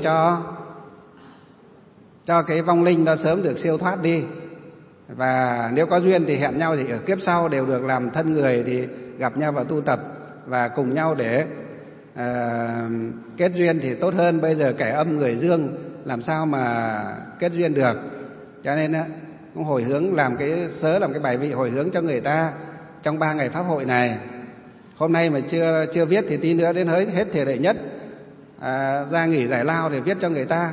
cho cái vong linh nó sớm được siêu thoát đi. Và nếu có duyên thì hẹn nhau thì ở kiếp sau đều được làm thân người thì gặp nhau và tu tập và cùng nhau để kết duyên thì tốt hơn. Bây giờ kẻ âm người dương làm sao mà kết duyên được. Cho nên cũng hồi hướng làm cái bài vị hồi hướng cho người ta trong 3 ngày pháp hội này. Hôm nay mà chưa viết thì tí nữa đến hết thể đệ nhất ra nghỉ giải lao để viết cho người ta.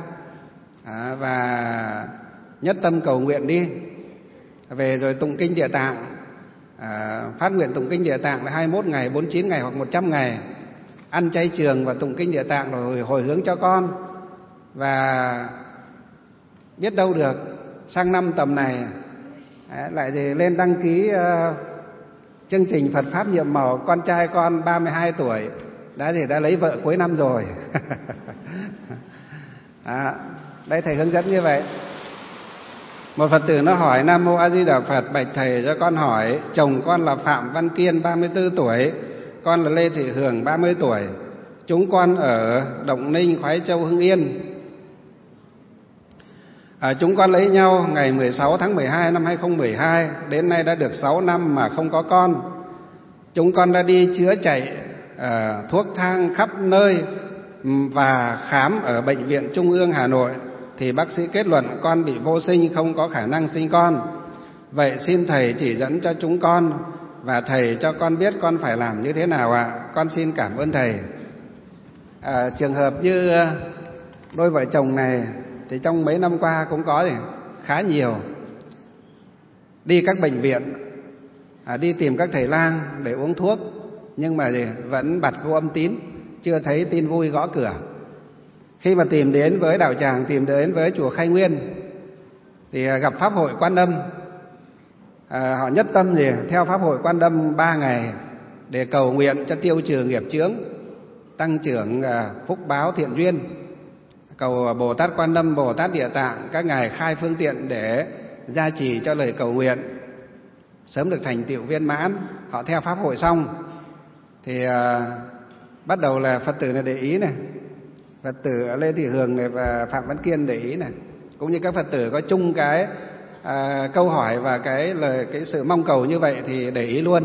Và nhất tâm cầu nguyện đi. Về rồi tụng kinh Địa Tạng, phát nguyện tụng kinh Địa Tạng là 21 ngày, 49 ngày hoặc 100 ngày. Ăn chay trường và tụng kinh Địa Tạng rồi hồi hướng cho con. Và biết đâu được sang năm tầm này lại thì lên đăng ký chương trình Phật Pháp nhiệm màu, con trai con 32 tuổi đã lấy vợ cuối năm rồi. Đây thầy hướng dẫn như vậy. Một Phật tử nó hỏi: Nam Mô A Di Đà Phật, bạch thầy cho con hỏi, chồng con là Phạm Văn Kiên 34 tuổi, con là Lê Thị Hường 30 tuổi. Chúng con ở Động Ninh, Khoái Châu, Hưng Yên. Chúng con lấy nhau ngày 16 tháng 12 năm 2012, đến nay đã được 6 năm mà không có con. Chúng con đã đi chữa chạy thuốc thang khắp nơi và khám ở Bệnh viện Trung ương Hà Nội thì bác sĩ kết luận con bị vô sinh, không có khả năng sinh con. Vậy xin thầy chỉ dẫn cho chúng con và thầy cho con biết con phải làm như thế nào ạ? Con xin cảm ơn thầy. Trường hợp như đôi vợ chồng này thì trong mấy năm qua cũng có khá nhiều. Đi các bệnh viện, đi tìm các thầy lang để uống thuốc, nhưng mà vẫn bặt vô âm tín, chưa thấy tin vui gõ cửa. Khi mà tìm đến với đạo tràng, tìm đến với chùa Khai Nguyên thì gặp pháp hội Quan Âm. Họ nhất tâm theo pháp hội Quan Âm 3 ngày để cầu nguyện cho tiêu trừ nghiệp chướng, tăng trưởng phúc báo thiện duyên. Cầu Bồ Tát Quan Âm, Bồ Tát Địa Tạng các ngài khai phương tiện để gia trì cho lời cầu nguyện sớm được thành tựu viên mãn. Họ theo pháp hội xong thì bắt đầu là Phật tử này để ý này, Phật tử Lê Thị Hường này và Phạm Văn Kiên để ý này, cũng như các Phật tử có chung cái câu hỏi và cái sự mong cầu như vậy thì để ý luôn.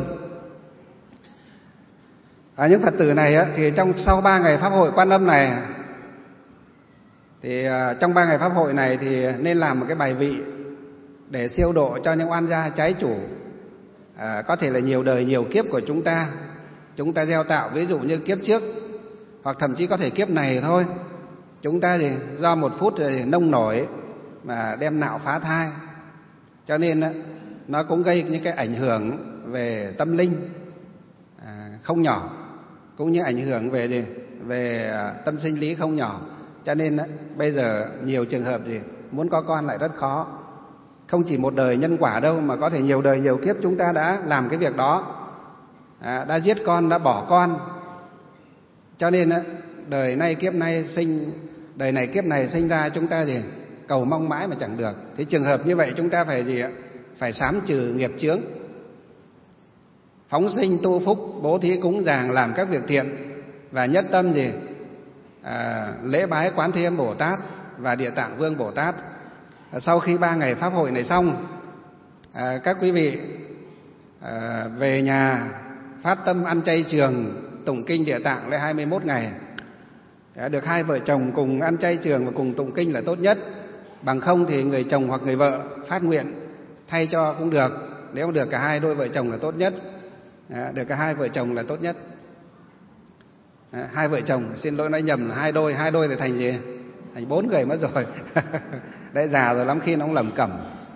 Những Phật tử này thì sau 3 ngày pháp hội Quan Âm này thì trong 3 ngày pháp hội này thì nên làm một cái bài vị để siêu độ cho những oan gia trái chủ, có thể là nhiều đời nhiều kiếp của chúng ta gieo tạo, ví dụ như kiếp trước hoặc thậm chí có thể kiếp này thôi. Chúng ta thì do một phút rồi nông nổi mà đem nạo phá thai, cho nên nó cũng gây những cái ảnh hưởng về tâm linh không nhỏ, cũng như ảnh hưởng về tâm sinh lý không nhỏ. Cho nên bây giờ nhiều trường hợp gì muốn có con lại rất khó. Không chỉ một đời nhân quả đâu, mà có thể nhiều đời nhiều kiếp chúng ta đã làm cái việc đó, đã giết con, đã bỏ con. Cho nên đời này kiếp này sinh ra chúng ta gì cầu mong mãi mà chẳng được. Thế trường hợp như vậy chúng ta phải gì ạ? Phải sám trừ nghiệp chướng, phóng sinh tu phúc, bố thí cúng dường, làm các việc thiện, và nhất tâm gì lễ bái Quán Thế Âm Bồ Tát và Địa Tạng Vương Bồ Tát. Sau khi 3 ngày pháp hội này xong, các quý vị về nhà phát tâm ăn chay trường, tụng kinh Địa Tạng lại 21 ngày. Được hai vợ chồng cùng ăn chay trường và cùng tụng kinh là tốt nhất. Bằng không thì người chồng hoặc người vợ phát nguyện thay cho cũng được. Nếu được cả hai đôi vợ chồng là tốt nhất. Được cả hai vợ chồng là tốt nhất. Hai vợ chồng, xin lỗi nói nhầm là hai đôi thì thành gì? Thành 4 người mất rồi. Đấy, già rồi lắm khi nó cũng lẩm cẩm.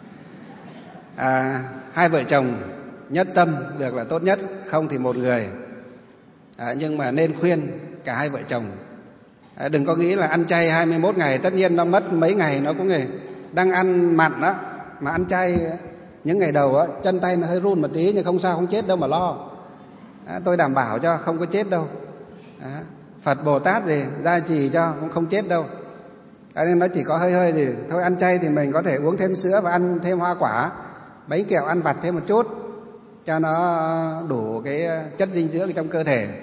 Hai vợ chồng nhất tâm được là tốt nhất, không thì một người. Nhưng mà nên khuyên cả hai vợ chồng. Đừng có nghĩ là ăn chay 21 ngày, tất nhiên nó mất mấy ngày nó cũng đang ăn mặn đó, mà ăn chay những ngày đầu á, chân tay nó hơi run một tí nhưng không sao, không chết đâu mà lo. Tôi đảm bảo cho không có chết đâu. Phật Bồ Tát gì gia trì cho cũng không chết đâu. Nên nó chỉ có hơi gì thôi. Ăn chay thì mình có thể uống thêm sữa và ăn thêm hoa quả, bánh kẹo, ăn vặt thêm một chút cho nó đủ cái chất dinh dưỡng trong cơ thể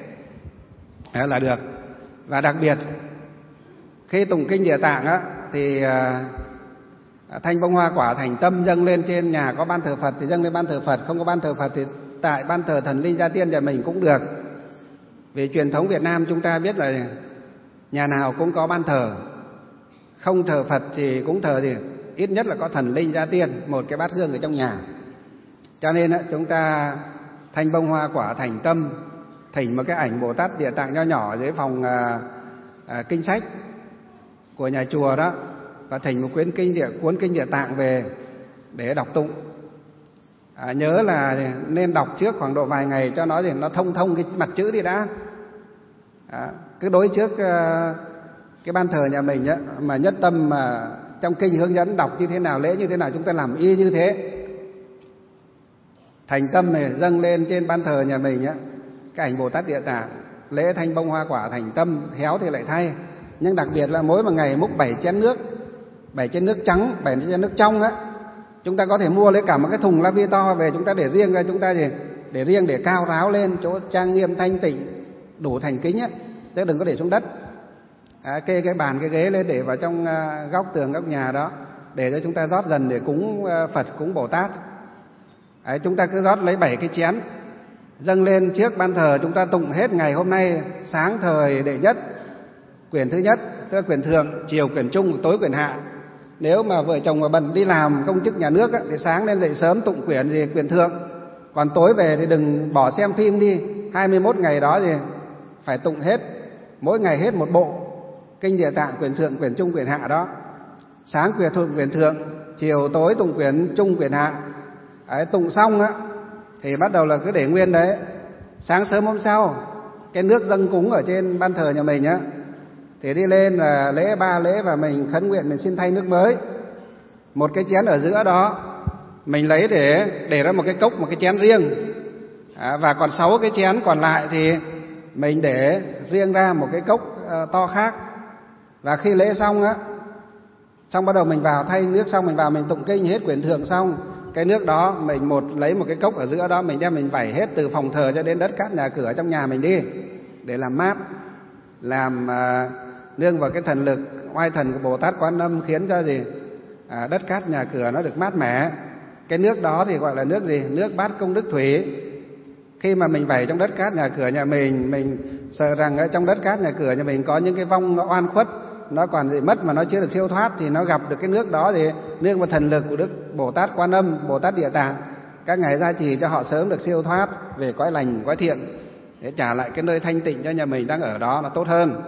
là được. Và đặc biệt khi tụng kinh Địa Tạng á, thì thanh bông hoa quả thành tâm dâng lên. Trên nhà có ban thờ Phật thì dâng lên ban thờ Phật, không có ban thờ Phật thì tại ban thờ thần linh gia tiên nhà mình cũng được. Vì truyền thống Việt Nam chúng ta biết là nhà nào cũng có ban thờ, không thờ Phật thì cũng thờ thì ít nhất là có thần linh gia tiên, một cái bát hương ở trong nhà. Cho nên chúng ta thanh bông hoa quả thành tâm, thỉnh một cái ảnh Bồ Tát Địa Tạng nho nhỏ dưới phòng kinh sách của nhà chùa đó, và thỉnh một cuốn kinh Địa Tạng về để đọc tụng. Nhớ là nên đọc trước khoảng độ vài ngày cho nó thông cái mặt chữ đi đã. Cứ đối trước cái ban thờ nhà mình mà nhất tâm mà trong kinh hướng dẫn đọc như thế nào, lễ như thế nào, chúng ta làm y như thế. Thành tâm này dâng lên trên ban thờ nhà mình cái ảnh Bồ Tát Địa Tạng, lễ thanh bông hoa quả thành tâm, héo thì lại thay. Nhưng đặc biệt là mỗi một ngày múc 7 chén nước trắng, 7 chén nước trong á. Chúng ta có thể mua lấy cả một cái thùng la vi to về, chúng ta để riêng ra, chúng ta để riêng để cao ráo lên chỗ trang nghiêm thanh tịnh đủ thành kính á, chứ đừng có để xuống đất. Kê cái bàn cái ghế lên để vào trong góc tường góc nhà đó, để cho chúng ta rót dần để cúng Phật cúng Bồ Tát. Chúng ta cứ rót lấy 7 cái chén dâng lên trước ban thờ. Chúng ta tụng hết ngày hôm nay, sáng thời đệ nhất quyển thứ nhất tức là quyển thượng, chiều quyển trung, tối quyển hạ. Nếu mà vợ chồng mà bận đi làm công chức nhà nước thì sáng lên dậy sớm tụng quyển thượng, còn tối về thì đừng bỏ xem phim đi. 21 ngày đó thì phải tụng hết, mỗi ngày hết một bộ kinh Địa Tạng, quyển thượng, quyển trung, quyển hạ đó. Sáng quyển thượng, chiều tối tụng quyển trung, quyển hạ. Tụng xong thì bắt đầu là cứ để nguyên đấy. Sáng sớm hôm sau cái nước dâng cúng ở trên ban thờ nhà mình thì đi lên là lễ 3 lễ và mình khấn nguyện, mình xin thay nước mới. Một cái chén ở giữa đó mình lấy để ra một cái cốc, một cái chén riêng. Và còn 6 cái chén còn lại thì mình để riêng ra một cái cốc to khác. Và khi lễ xong bắt đầu mình vào thay nước, xong mình vào mình tụng kinh hết quyển thượng xong, cái nước đó mình lấy một cái cốc ở giữa đó, mình đem mình vẩy hết từ phòng thờ cho đến đất cát nhà cửa trong nhà mình đi, để làm mát, làm nương vào cái thần lực oai thần của Bồ Tát Quan Âm, khiến cho đất cát nhà cửa nó được mát mẻ. Cái nước đó thì gọi là nước gì? Nước bát công đức thủy. Khi mà mình vẩy trong đất cát nhà cửa nhà mình sợ rằng ở trong đất cát nhà cửa nhà mình có những cái vong nó oan khuất, nó còn mất mà nó chưa được siêu thoát, thì nó gặp được cái nước đó thì nương vào thần lực của Đức Bồ Tát Quan Âm, Bồ Tát Địa Tạng, các ngài gia trì cho họ sớm được siêu thoát về cõi lành cõi thiện, để trả lại cái nơi thanh tịnh cho nhà mình đang ở đó là tốt hơn.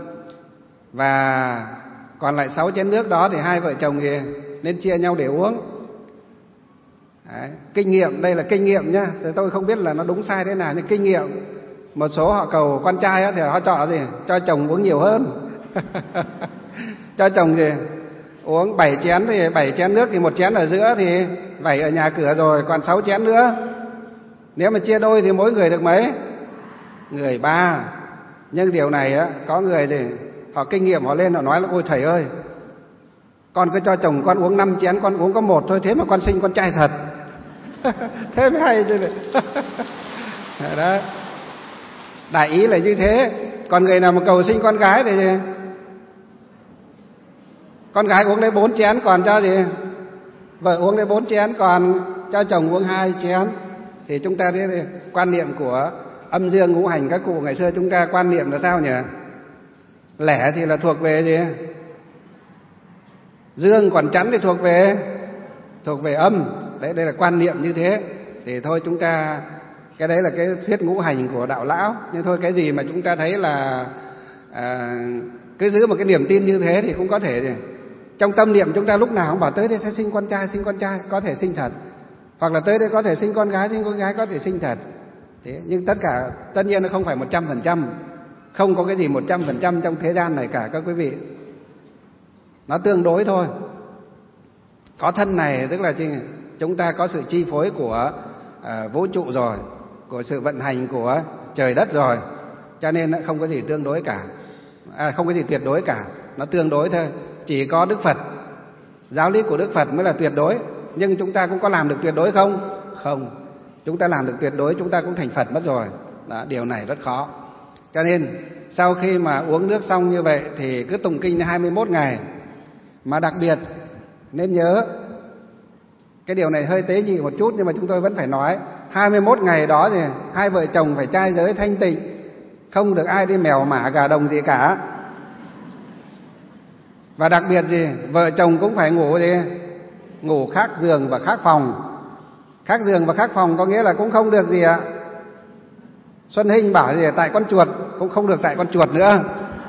Và còn lại 6 chén nước đó thì hai vợ chồng thì nên chia nhau để uống. Kinh nghiệm, đây là kinh nghiệm nhá, tôi không biết là nó đúng sai thế nào, nhưng kinh nghiệm. Một số họ cầu con trai thì họ chọn cho chồng uống nhiều hơn. cho chồng thì uống 7 chén, thì 7 chén nước thì 1 chén ở giữa thì vẩy ở nhà cửa rồi, còn 6 chén nữa. Nếu mà chia đôi thì mỗi người được mấy? Người 3. Nhưng điều này á, có người thì họ kinh nghiệm, họ lên họ nói là ôi thầy ơi, con cứ cho chồng con uống 5 chén, con uống có 1 thôi, thế mà con sinh con trai thật. Thế mới hay chứ. Đó. Đại ý là như thế. Còn người nào mà cầu sinh con gái thì con gái uống lấy 4 chén, còn cho gì? Vợ uống lấy 4 chén, còn cho chồng uống 2 chén. Thì chúng ta thấy quan niệm của âm dương ngũ hành, các cụ ngày xưa chúng ta quan niệm là sao nhỉ? Lẻ thì là thuộc về gì? Dương, còn chẵn thì thuộc về âm. Đấy, đây là quan niệm như thế. Thì thôi chúng ta, cái đấy là cái thuyết ngũ hành của đạo lão. Nhưng thôi cái gì mà chúng ta thấy là cứ giữ một cái niềm tin như thế thì cũng có thể trong tâm niệm chúng ta lúc nào cũng bảo tới đây sẽ sinh con trai, có thể sinh thật. Hoặc là tới đây có thể sinh con gái có thể sinh thật. Thế, nhưng tất nhiên nó không phải 100%, không có cái gì 100% trong thế gian này cả các quý vị. Nó tương đối thôi. Có thân này tức là chúng ta có sự chi phối của vũ trụ rồi, của sự vận hành của trời đất rồi, cho nên không có gì tương đối cả, không có gì tuyệt đối cả, nó tương đối thôi. Chỉ có Đức Phật, giáo lý của Đức Phật mới là tuyệt đối. Nhưng chúng ta cũng có làm được tuyệt đối không? Không. Chúng ta làm được tuyệt đối chúng ta cũng thành Phật mất rồi. Đó, điều này rất khó. Cho nên sau khi mà uống nước xong như vậy thì cứ tụng kinh 21 ngày. Mà đặc biệt nên nhớ, cái điều này hơi tế nhị một chút nhưng mà chúng tôi vẫn phải nói, 21 ngày đó thì hai vợ chồng phải trai giới thanh tịnh, không được ai đi mèo mả gà đồng gì cả. Và đặc biệt gì, vợ chồng cũng phải ngủ gì? Ngủ khác giường và khác phòng. Khác giường và khác phòng có nghĩa là cũng không được gì ạ? Xuân Hinh bảo gì tại con chuột, cũng không được tại con chuột nữa.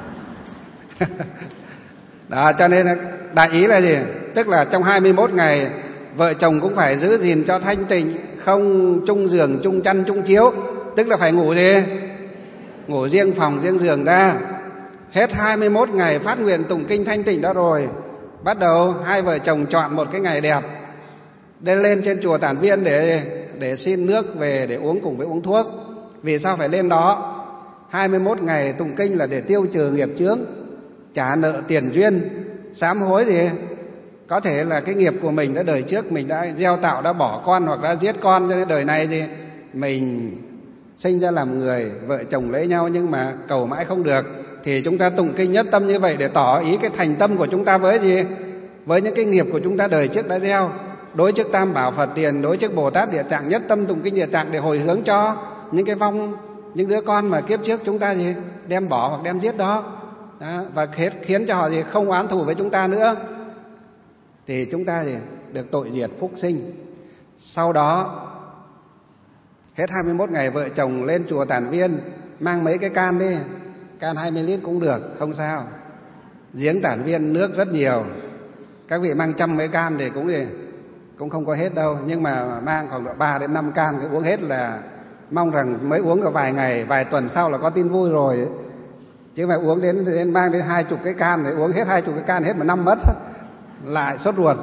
Đó, cho nên đại ý là gì? Tức là trong 21 ngày vợ chồng cũng phải giữ gìn cho thanh tịnh, không chung giường, chung chăn, chung chiếu. Tức là phải ngủ gì? Ngủ riêng phòng, riêng giường ra. Hết 21 ngày phát nguyện tụng kinh thanh tịnh đó rồi, bắt đầu hai vợ chồng chọn một cái ngày đẹp để lên trên chùa Tản Viên để xin nước về để uống cùng với uống thuốc. Vì sao phải lên đó? 21 ngày tụng kinh là để tiêu trừ nghiệp chướng, trả nợ tiền duyên, sám hối gì? Có thể là cái nghiệp của mình đã đời trước mình đã gieo tạo, đã bỏ con hoặc đã giết con, cho nên đời này thì mình sinh ra làm người, vợ chồng lấy nhau nhưng mà cầu mãi không được. Thì chúng ta tụng kinh nhất tâm như vậy để tỏ ý cái thành tâm của chúng ta với gì? Với những cái nghiệp của chúng ta đời trước đã gieo. Đối trước Tam Bảo Phật Tiền, đối trước Bồ Tát Địa Tạng, nhất tâm tụng kinh Địa Tạng để hồi hướng cho những cái vong, những đứa con mà kiếp trước chúng ta gì đem bỏ hoặc đem giết đó. Đó, và khiến cho họ gì không oán thù với chúng ta nữa. Thì chúng ta gì được tội diệt phúc sinh. Sau đó hết 21 ngày vợ chồng lên chùa Tản Viên, mang mấy cái can đi, can 20 lít cũng được, không sao. Giếng Tản Viên nước rất nhiều, các vị mang 100 mấy can thì cũng không có hết đâu. Nhưng mà mang khoảng 3 đến 5 can thì uống hết là mong rằng mới uống được vài ngày, vài tuần sau là có tin vui rồi ấy. Chứ mà uống đến mang đến 20 cái can thì uống hết 20 cái can hết mà 5 mất lại sốt ruột.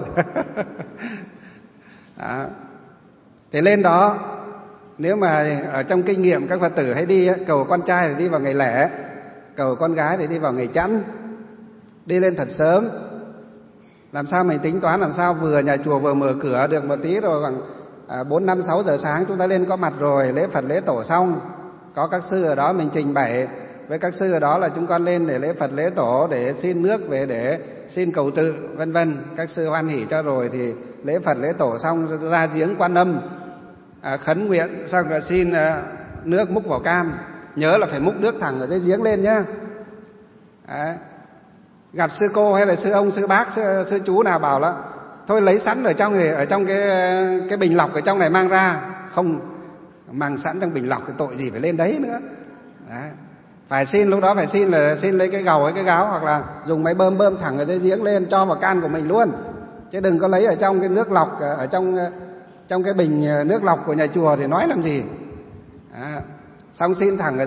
Đó. Thì lên đó, nếu mà ở trong kinh nghiệm các Phật tử hay đi cầu con trai thì đi vào ngày lẻ, cầu con gái thì đi vào ngày chẵn. Đi lên thật sớm, làm sao mình tính toán làm sao vừa nhà chùa vừa mở cửa được một tí rồi, khoảng 4, 5, 6 giờ sáng chúng ta lên có mặt rồi, lễ Phật lễ Tổ xong, có các sư ở đó mình trình bày với các sư ở đó là chúng con lên để lễ Phật lễ Tổ, để xin nước về để xin cầu tự vân vân. Các sư hoan hỉ cho rồi thì lễ Phật lễ Tổ xong ra giếng Quan Âm khấn nguyện, xong rồi xin nước múc vào can. Nhớ là phải múc nước thẳng ở dưới giếng lên nhá. Đấy. Gặp sư cô hay là sư ông, sư bác, sư chú nào bảo là thôi lấy sẵn ở trong cái bình lọc ở trong này mang ra, không mang sẵn trong bình lọc thì tội gì phải lên đấy nữa. Đấy. Phải xin, lúc đó phải xin là xin lấy cái gầu hay cái gáo, hoặc là dùng máy bơm thẳng ở dưới giếng lên cho vào can của mình luôn, chứ đừng có lấy ở trong cái nước lọc, ở trong cái bình nước lọc của nhà chùa thì nói làm gì. Đó. Xong xin thẳng ở dưới đây lên, xin xong mình lễ tạ ở đấy, đem lên trên điện chuẩn đề,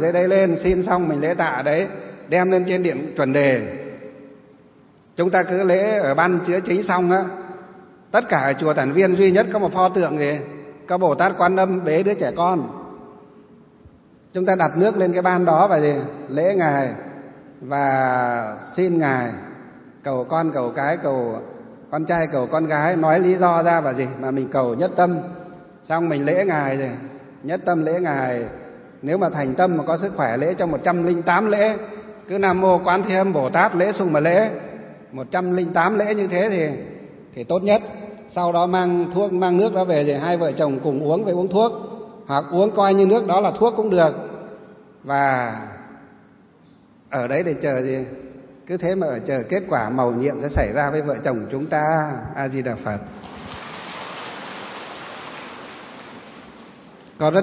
Chúng ta cứ lễ ở ban chữa chính xong á, tất cả ở chùa Tản Viên duy nhất có một pho tượng gì? Có Bồ Tát Quan Âm bế đứa trẻ con. Chúng ta đặt nước lên cái ban đó và gì? Lễ Ngài và xin Ngài cầu con cầu cái, cầu con trai cầu con gái, nói lý do ra và gì? Mà mình cầu nhất tâm. Xong mình lễ Ngài rồi, nhất tâm lễ Ngài. Nếu mà thành tâm mà có sức khỏe lễ cho 108 lễ. Cứ Nam Mô Quán Thế Âm Bồ Tát lễ sung mà lễ 108 lễ như thế thì tốt nhất. Sau đó mang thuốc mang nước đó về thì hai vợ chồng cùng uống, với uống thuốc, hoặc uống coi như nước đó là thuốc cũng được. Và ở đấy để chờ gì? Cứ thế mà chờ kết quả mầu nhiệm sẽ xảy ra với vợ chồng chúng ta. A Di Đà Phật. Có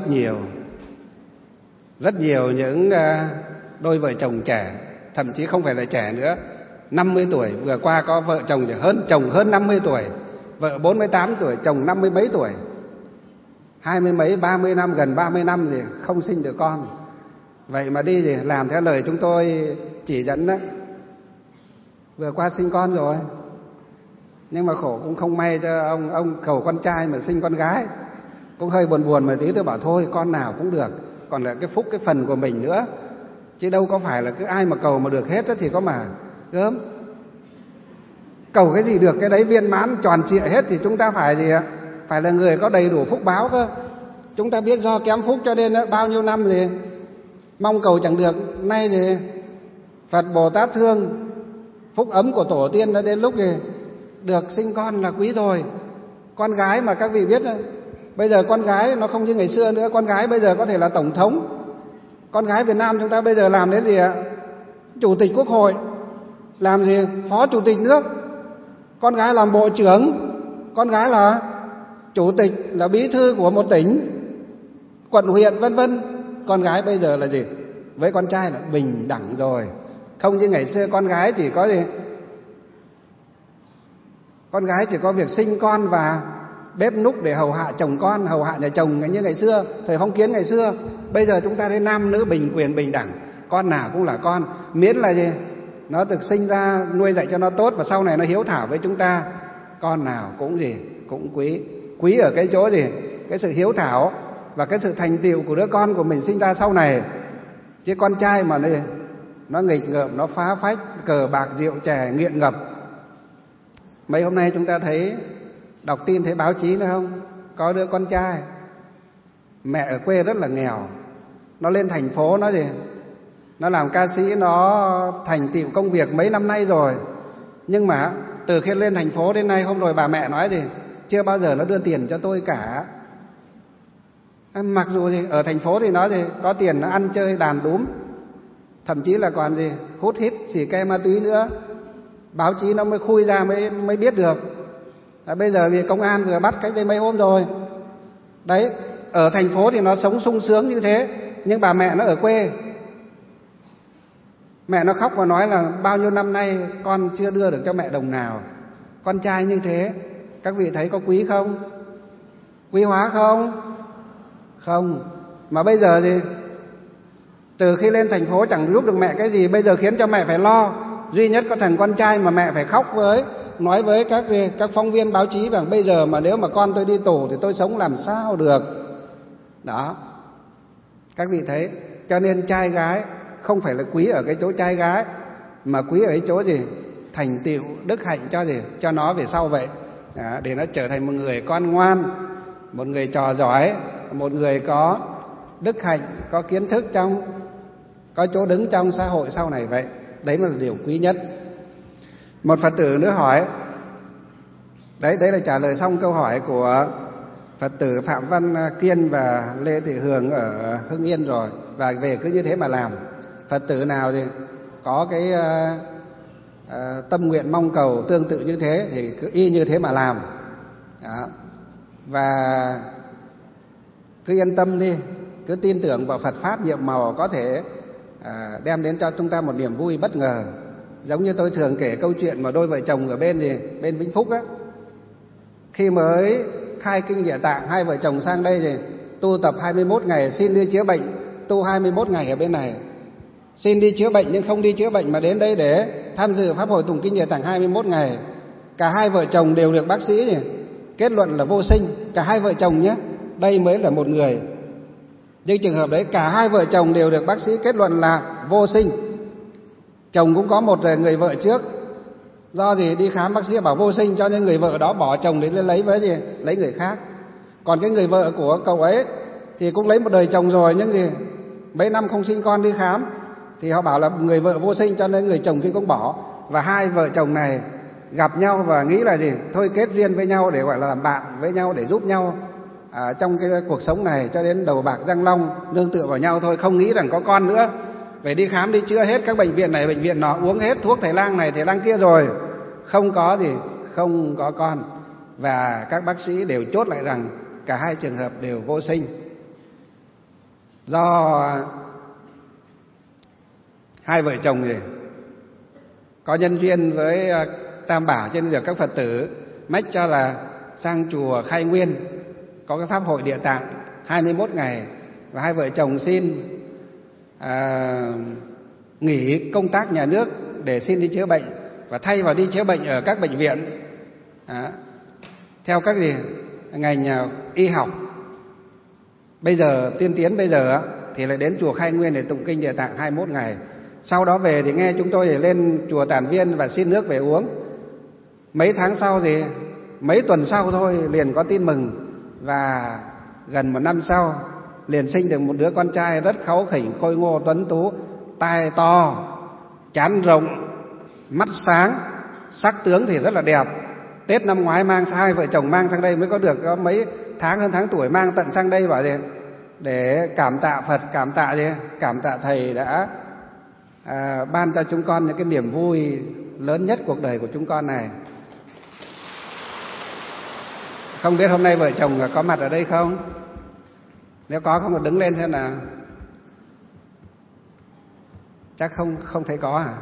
rất nhiều những đôi vợ chồng trẻ, thậm chí không phải là trẻ nữa, 50 tuổi. Vừa qua có vợ chồng hơn 50 tuổi, vợ 48 tuổi, chồng 50 mấy tuổi, 20 mấy 30 năm, gần 30 năm thì không sinh được con. Vậy mà đi thì làm theo lời chúng tôi chỉ dẫn đó. Vừa qua sinh con rồi, nhưng mà khổ cũng không may cho ông cầu con trai mà sinh con gái. Cũng hơi buồn mà tí tôi bảo thôi con nào cũng được, còn là cái phúc cái phần của mình nữa, chứ đâu có phải là cứ ai mà cầu mà được hết đó thì có mà gớm. Cầu cái gì được cái đấy viên mãn tròn trịa hết thì chúng ta phải gì ạ? Phải là người có đầy đủ phúc báo cơ. Chúng ta biết do kém phúc cho nên đó, bao nhiêu năm gì mong cầu chẳng được, nay thì Phật Bồ Tát thương, phúc ấm của tổ tiên đã đến lúc thì được sinh con là quý rồi. Con gái mà các vị biết đó, bây giờ con gái nó không như ngày xưa nữa, con gái bây giờ có thể là tổng thống. Con gái Việt Nam chúng ta bây giờ làm đến gì ạ? Chủ tịch Quốc hội, làm gì? Phó chủ tịch nước. Con gái làm bộ trưởng, con gái là chủ tịch, là bí thư của một tỉnh, quận huyện vân vân. Con gái bây giờ là gì? Với con trai là bình đẳng rồi. Không như ngày xưa con gái chỉ có gì? Con gái chỉ có việc sinh con và bếp núc để hầu hạ chồng con, hầu hạ nhà chồng như ngày xưa, thời phong kiến ngày xưa. Bây giờ chúng ta thấy nam nữ bình quyền bình đẳng, con nào cũng là con, miễn là gì? Nó được sinh ra nuôi dạy cho nó tốt và sau này nó hiếu thảo với chúng ta. Con nào cũng gì? Cũng quý. Quý ở cái chỗ gì? Cái sự hiếu thảo và cái sự thành tựu của đứa con của mình sinh ra sau này. Chứ con trai mà nó nghịch ngợm, nó phá phách, cờ bạc rượu chè nghiện ngập. Mấy hôm nay chúng ta thấy đọc tin thấy báo chí nữa không? Có đứa con trai mẹ ở quê rất là nghèo, nó lên thành phố, nó gì? Nó làm ca sĩ, nó thành tựu công việc mấy năm nay rồi. Nhưng mà từ khi lên thành phố đến nay, hôm rồi bà mẹ nói gì? Chưa bao giờ nó đưa tiền cho tôi cả. Mặc dù gì ở thành phố thì nó gì có tiền, nó ăn chơi đàn đúm, thậm chí là còn gì hút hít xì ke ma túy nữa. Báo chí nó mới khui ra mới biết được. Bây giờ vì công an vừa bắt cách đây mấy hôm rồi. Đấy, ở thành phố thì nó sống sung sướng như thế, nhưng bà mẹ nó ở quê. Mẹ nó khóc và nói là bao nhiêu năm nay con chưa đưa được cho mẹ đồng nào. Con trai như thế, các vị thấy có quý không? Quý hóa không? Không. Mà bây giờ gì? Từ khi lên thành phố chẳng giúp được mẹ cái gì, bây giờ khiến cho mẹ phải lo. Duy nhất có thằng con trai mà mẹ phải khóc với, nói với các phóng viên báo chí rằng bây giờ mà nếu mà con tôi đi tù thì tôi sống làm sao được. Đó. Các vị thấy, cho nên trai gái không phải là quý ở cái chỗ trai gái, mà quý ở cái chỗ gì? Thành tựu đức hạnh cho gì? Cho nó về sau vậy. Đó, để nó trở thành một người con ngoan, một người trò giỏi, một người có đức hạnh, có kiến thức trong, có chỗ đứng trong xã hội sau này vậy. Đấy là điều quý nhất. Một Phật tử nữa hỏi, đấy là trả lời xong câu hỏi của Phật tử Phạm Văn Kiên và Lê Thị Hường ở Hưng Yên rồi. Và về cứ như thế mà làm. Phật tử nào thì có cái tâm nguyện mong cầu tương tự như thế thì cứ y như thế mà làm. Đó. Và cứ yên tâm đi, cứ tin tưởng vào Phật Pháp nhiệm màu có thể đem đến cho chúng ta một niềm vui bất ngờ. Giống như tôi thường kể câu chuyện mà đôi vợ chồng ở bên Vĩnh Phúc á, khi mới khai kinh Địa Tạng, hai vợ chồng sang đây thì tu tập 21 ngày, xin đi chữa bệnh, tu 21 ngày ở bên này. Xin đi chữa bệnh nhưng không đi chữa bệnh mà đến đây để tham dự pháp hội tụng kinh Địa Tạng 21 ngày. Cả hai vợ chồng đều được bác sĩ kết luận là vô sinh, cả hai vợ chồng nhé. Đây mới là một người. Nhưng trường hợp đấy cả hai vợ chồng đều được bác sĩ kết luận là vô sinh. Chồng cũng có một người vợ trước, do gì đi khám bác sĩ bảo vô sinh, cho nên người vợ đó bỏ chồng để lấy với lấy người khác. Còn cái người vợ của cậu ấy thì cũng lấy một đời chồng rồi, nhưng mấy năm không sinh con, đi khám thì họ bảo là người vợ vô sinh, cho nên người chồng kia cũng bỏ. Và hai vợ chồng này gặp nhau và nghĩ là thôi kết duyên với nhau để gọi là làm bạn với nhau, để giúp nhau trong cái cuộc sống này cho đến đầu bạc răng long, nương tựa vào nhau thôi, không nghĩ rằng có con nữa. Về đi khám đi chữa hết các bệnh viện này bệnh viện nọ, uống hết thuốc thầy lang này thầy lang kia rồi, không có con. Và các bác sĩ đều chốt lại rằng cả hai trường hợp đều vô sinh. Do hai vợ chồng có nhân duyên với Tam Bảo, cho nên được các Phật tử mách cho là sang chùa Khai Nguyên có cái pháp hội Địa Tạng 21 ngày, và hai vợ chồng xin nghỉ công tác nhà nước để xin đi chữa bệnh, và thay vào đi chữa bệnh ở các bệnh viện theo các ngành y học bây giờ tiên tiến bây giờ thì lại đến chùa Khai Nguyên để tụng kinh Địa Tạng 21 ngày. Sau đó về thì nghe chúng tôi để lên chùa Tản Viên và xin nước về uống. Mấy tháng sau mấy tuần sau thôi liền có tin mừng, và gần một năm sau liền sinh được một đứa con trai rất kháu khỉnh, khôi ngô tuấn tú, tai to, trán rộng, mắt sáng, sắc tướng thì rất là đẹp. Tết năm ngoái hai vợ chồng mang sang đây mới có được mấy tháng, hơn tháng tuổi, mang tận sang đây bảo để cảm tạ Phật, cảm tạ thầy đã ban cho chúng con những cái niềm vui lớn nhất cuộc đời của chúng con này. Không biết hôm nay vợ chồng có mặt ở đây không? Nếu có không, đứng lên xem nào. Chắc không thấy có hả?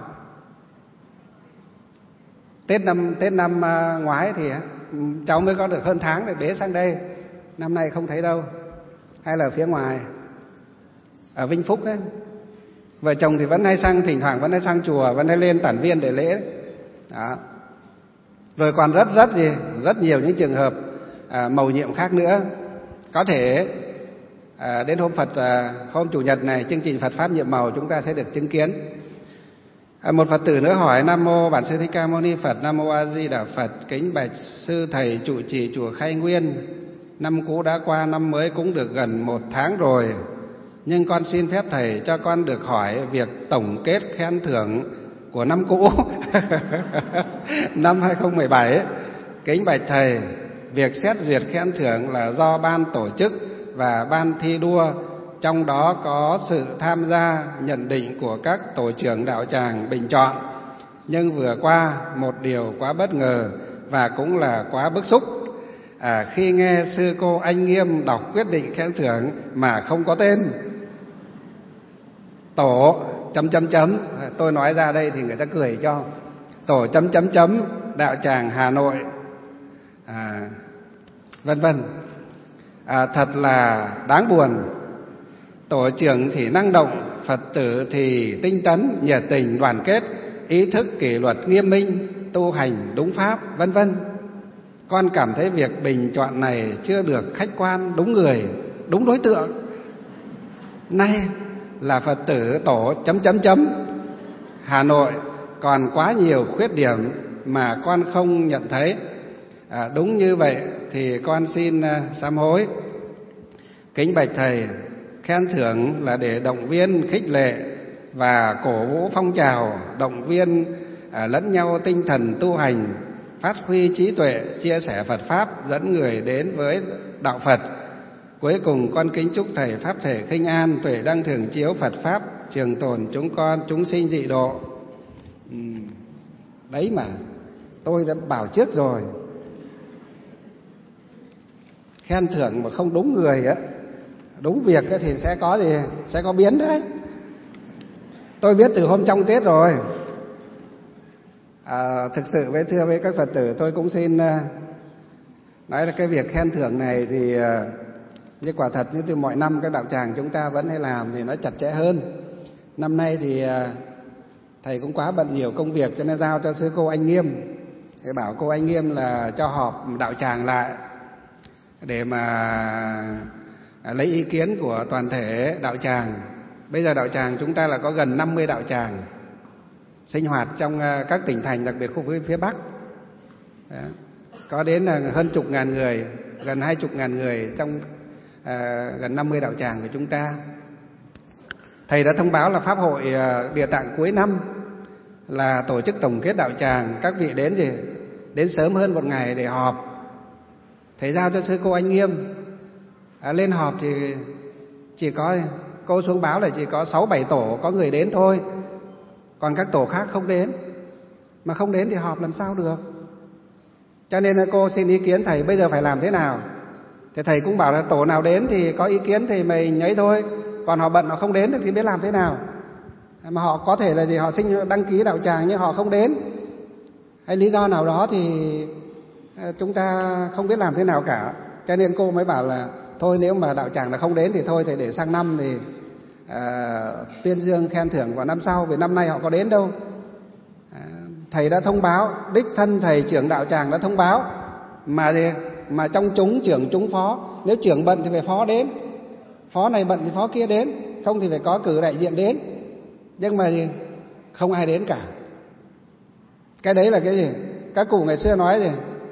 Tết năm ngoái thì cháu mới có được hơn tháng để bế sang đây. Năm nay không thấy đâu. Hay là ở phía ngoài, ở Vinh Phúc ấy. Vợ chồng thì vẫn hay sang, thỉnh thoảng vẫn hay sang chùa, vẫn hay lên Tản Viên để lễ. Đó. Rồi còn rất nhiều những trường hợp mầu nhiệm khác nữa. Có thể đến hôm Chủ nhật này, chương trình Phật Pháp nhiệm màu chúng ta sẽ được chứng kiến. Một Phật tử nữa hỏi: Nam mô Bản Sư Thích Ca Mâu Ni Phật, Nam mô A Di Đà Phật, kính bạch sư thầy trụ trì chùa Khai Nguyên. Năm cũ đã qua, năm mới cũng được gần 1 tháng rồi, nhưng con xin phép thầy cho con được hỏi việc tổng kết khen thưởng của năm cũ năm 2017. Kính bạch thầy, việc xét duyệt khen thưởng là do ban tổ chức và ban thi đua, trong đó có sự tham gia nhận định của các tổ trưởng đạo tràng bình chọn. Nhưng vừa qua một điều quá bất ngờ và cũng là quá bức xúc, khi nghe sư cô Anh Nghiêm đọc quyết định khen thưởng mà không có tên. Tổ ... tôi nói ra đây thì người ta cười cho. Tổ ... đạo tràng Hà Nội, vân vân. Thật là đáng buồn. Tổ trưởng thì năng động, Phật tử thì tinh tấn, nhiệt tình, đoàn kết, ý thức kỷ luật nghiêm minh, tu hành đúng pháp, vân vân. Con cảm thấy việc bình chọn này chưa được khách quan, đúng người, đúng đối tượng. Nay là Phật tử tổ ... Hà Nội còn quá nhiều khuyết điểm mà con không nhận thấy. Đúng như vậy thì con xin sám hối. Kính bạch thầy, khen thưởng là để động viên, khích lệ và cổ vũ phong trào, động viên lẫn nhau tinh thần tu hành, phát huy trí tuệ, chia sẻ Phật Pháp, dẫn người đến với đạo Phật. Cuối cùng con kính chúc thầy Pháp thể khinh an, tuệ đăng thường chiếu, Phật Pháp trường tồn chúng sinh dị độ. Đấy mà, tôi đã bảo trước rồi. Khen thưởng mà không đúng người đúng việc thì sẽ có sẽ có biến đấy. Tôi biết từ hôm trong Tết rồi. Thực sự thưa với các Phật tử, tôi cũng xin nói là cái việc khen thưởng này thì như quả thật như từ mọi năm các đạo tràng chúng ta vẫn hay làm thì nó chặt chẽ hơn. Năm nay thì thầy cũng quá bận nhiều công việc cho nên giao cho sư cô Anh Nghiêm. Thầy bảo cô Anh Nghiêm là cho họp đạo tràng lại để mà lấy ý kiến của toàn thể đạo tràng. Bây giờ đạo tràng chúng ta là có gần 50 đạo tràng sinh hoạt trong các tỉnh thành, đặc biệt khu vực phía Bắc. Đó. Có đến là hơn chục ngàn người, gần 20.000 người trong gần 50 đạo tràng của chúng ta. Thầy đã thông báo là pháp hội Địa Tạng cuối năm là tổ chức tổng kết đạo tràng, các vị đến gì đến sớm hơn một ngày để họp. Thầy giao cho sư cô Anh Nghiêm lên họp thì chỉ có cô xuống báo là chỉ có 6-7 tổ có người đến thôi, còn các tổ khác không đến. Mà không đến thì họp làm sao được. Cho nên là cô xin ý kiến thầy bây giờ phải làm thế nào. Thì thầy cũng bảo là tổ nào đến thì có ý kiến thì mình ấy thôi, còn họ bận họ không đến thì biết làm thế nào. Mà họ có thể là gì, họ xin đăng ký đạo tràng nhưng họ không đến, hay lý do nào đó thì chúng ta không biết làm thế nào cả. Cho nên cô mới bảo là thôi nếu mà đạo tràng là không đến thì thôi thầy để sang năm thì tuyên dương khen thưởng vào năm sau, vì năm nay họ có đến đâu. Thầy đã thông báo, đích thân thầy trưởng đạo tràng đã thông báo, mà trong chúng trưởng chúng phó, nếu trưởng bận thì phải phó đến, phó này bận thì phó kia đến, không thì phải có cử đại diện đến. Nhưng mà gì, không ai đến cả. Cái đấy là cái gì? Các cụ ngày xưa nói gì,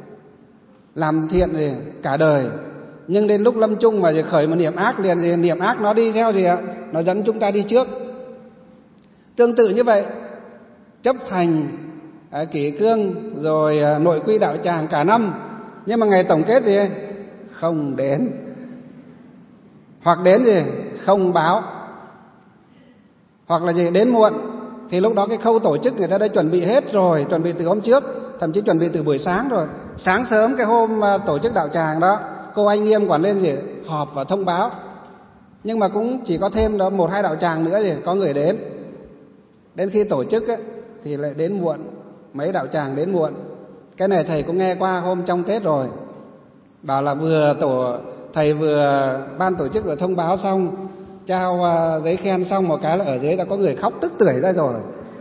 làm thiện thì cả đời, nhưng đến lúc lâm chung mà khởi một niệm ác liền thì niệm ác nó đi theo gì ạ? Nó dẫn chúng ta đi trước. Tương tự như vậy, chấp hành kỷ cương rồi nội quy đạo tràng cả năm, nhưng mà ngày tổng kết gì không đến, hoặc đến gì không báo, hoặc là gì đến muộn, thì lúc đó cái khâu tổ chức người ta đã chuẩn bị hết rồi, chuẩn bị từ hôm trước, thậm chí chuẩn bị từ buổi sáng rồi. Sáng sớm cái hôm tổ chức đạo tràng đó, cô Anh Nghiêm quản lên gì họp và thông báo, nhưng mà cũng chỉ có thêm đó 1-2 đạo tràng nữa gì có người đến. Đến khi tổ chức ấy, thì lại đến muộn, mấy đạo tràng đến muộn. Cái này thầy cũng nghe qua hôm trong Tết rồi, bảo là thầy vừa ban tổ chức vừa thông báo xong, trao giấy khen xong một cái là ở dưới đã có người khóc tức tưởi ra rồi.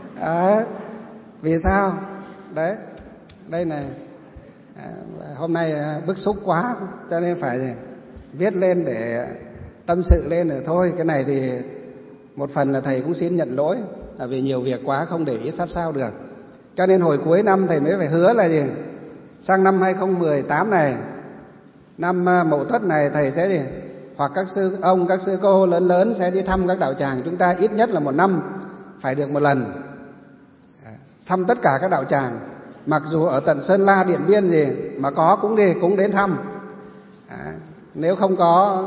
Vì sao? Đấy, đây này, hôm nay bức xúc quá cho nên phải viết lên để tâm sự lên rồi thôi. Cái này thì một phần là thầy cũng xin nhận lỗi, là vì nhiều việc quá không để ý sát sao được. Cho nên hồi cuối năm thầy mới phải hứa là gì, sang năm 2018 này, năm Mậu Tuất này, thầy sẽ gì, hoặc các sư ông, các sư cô lớn sẽ đi thăm các đạo tràng chúng ta, ít nhất là 1 năm phải được 1 lần, thăm tất cả các đạo tràng. Mặc dù ở tận Sơn La, Điện Biên gì mà có cũng đến thăm. Nếu không có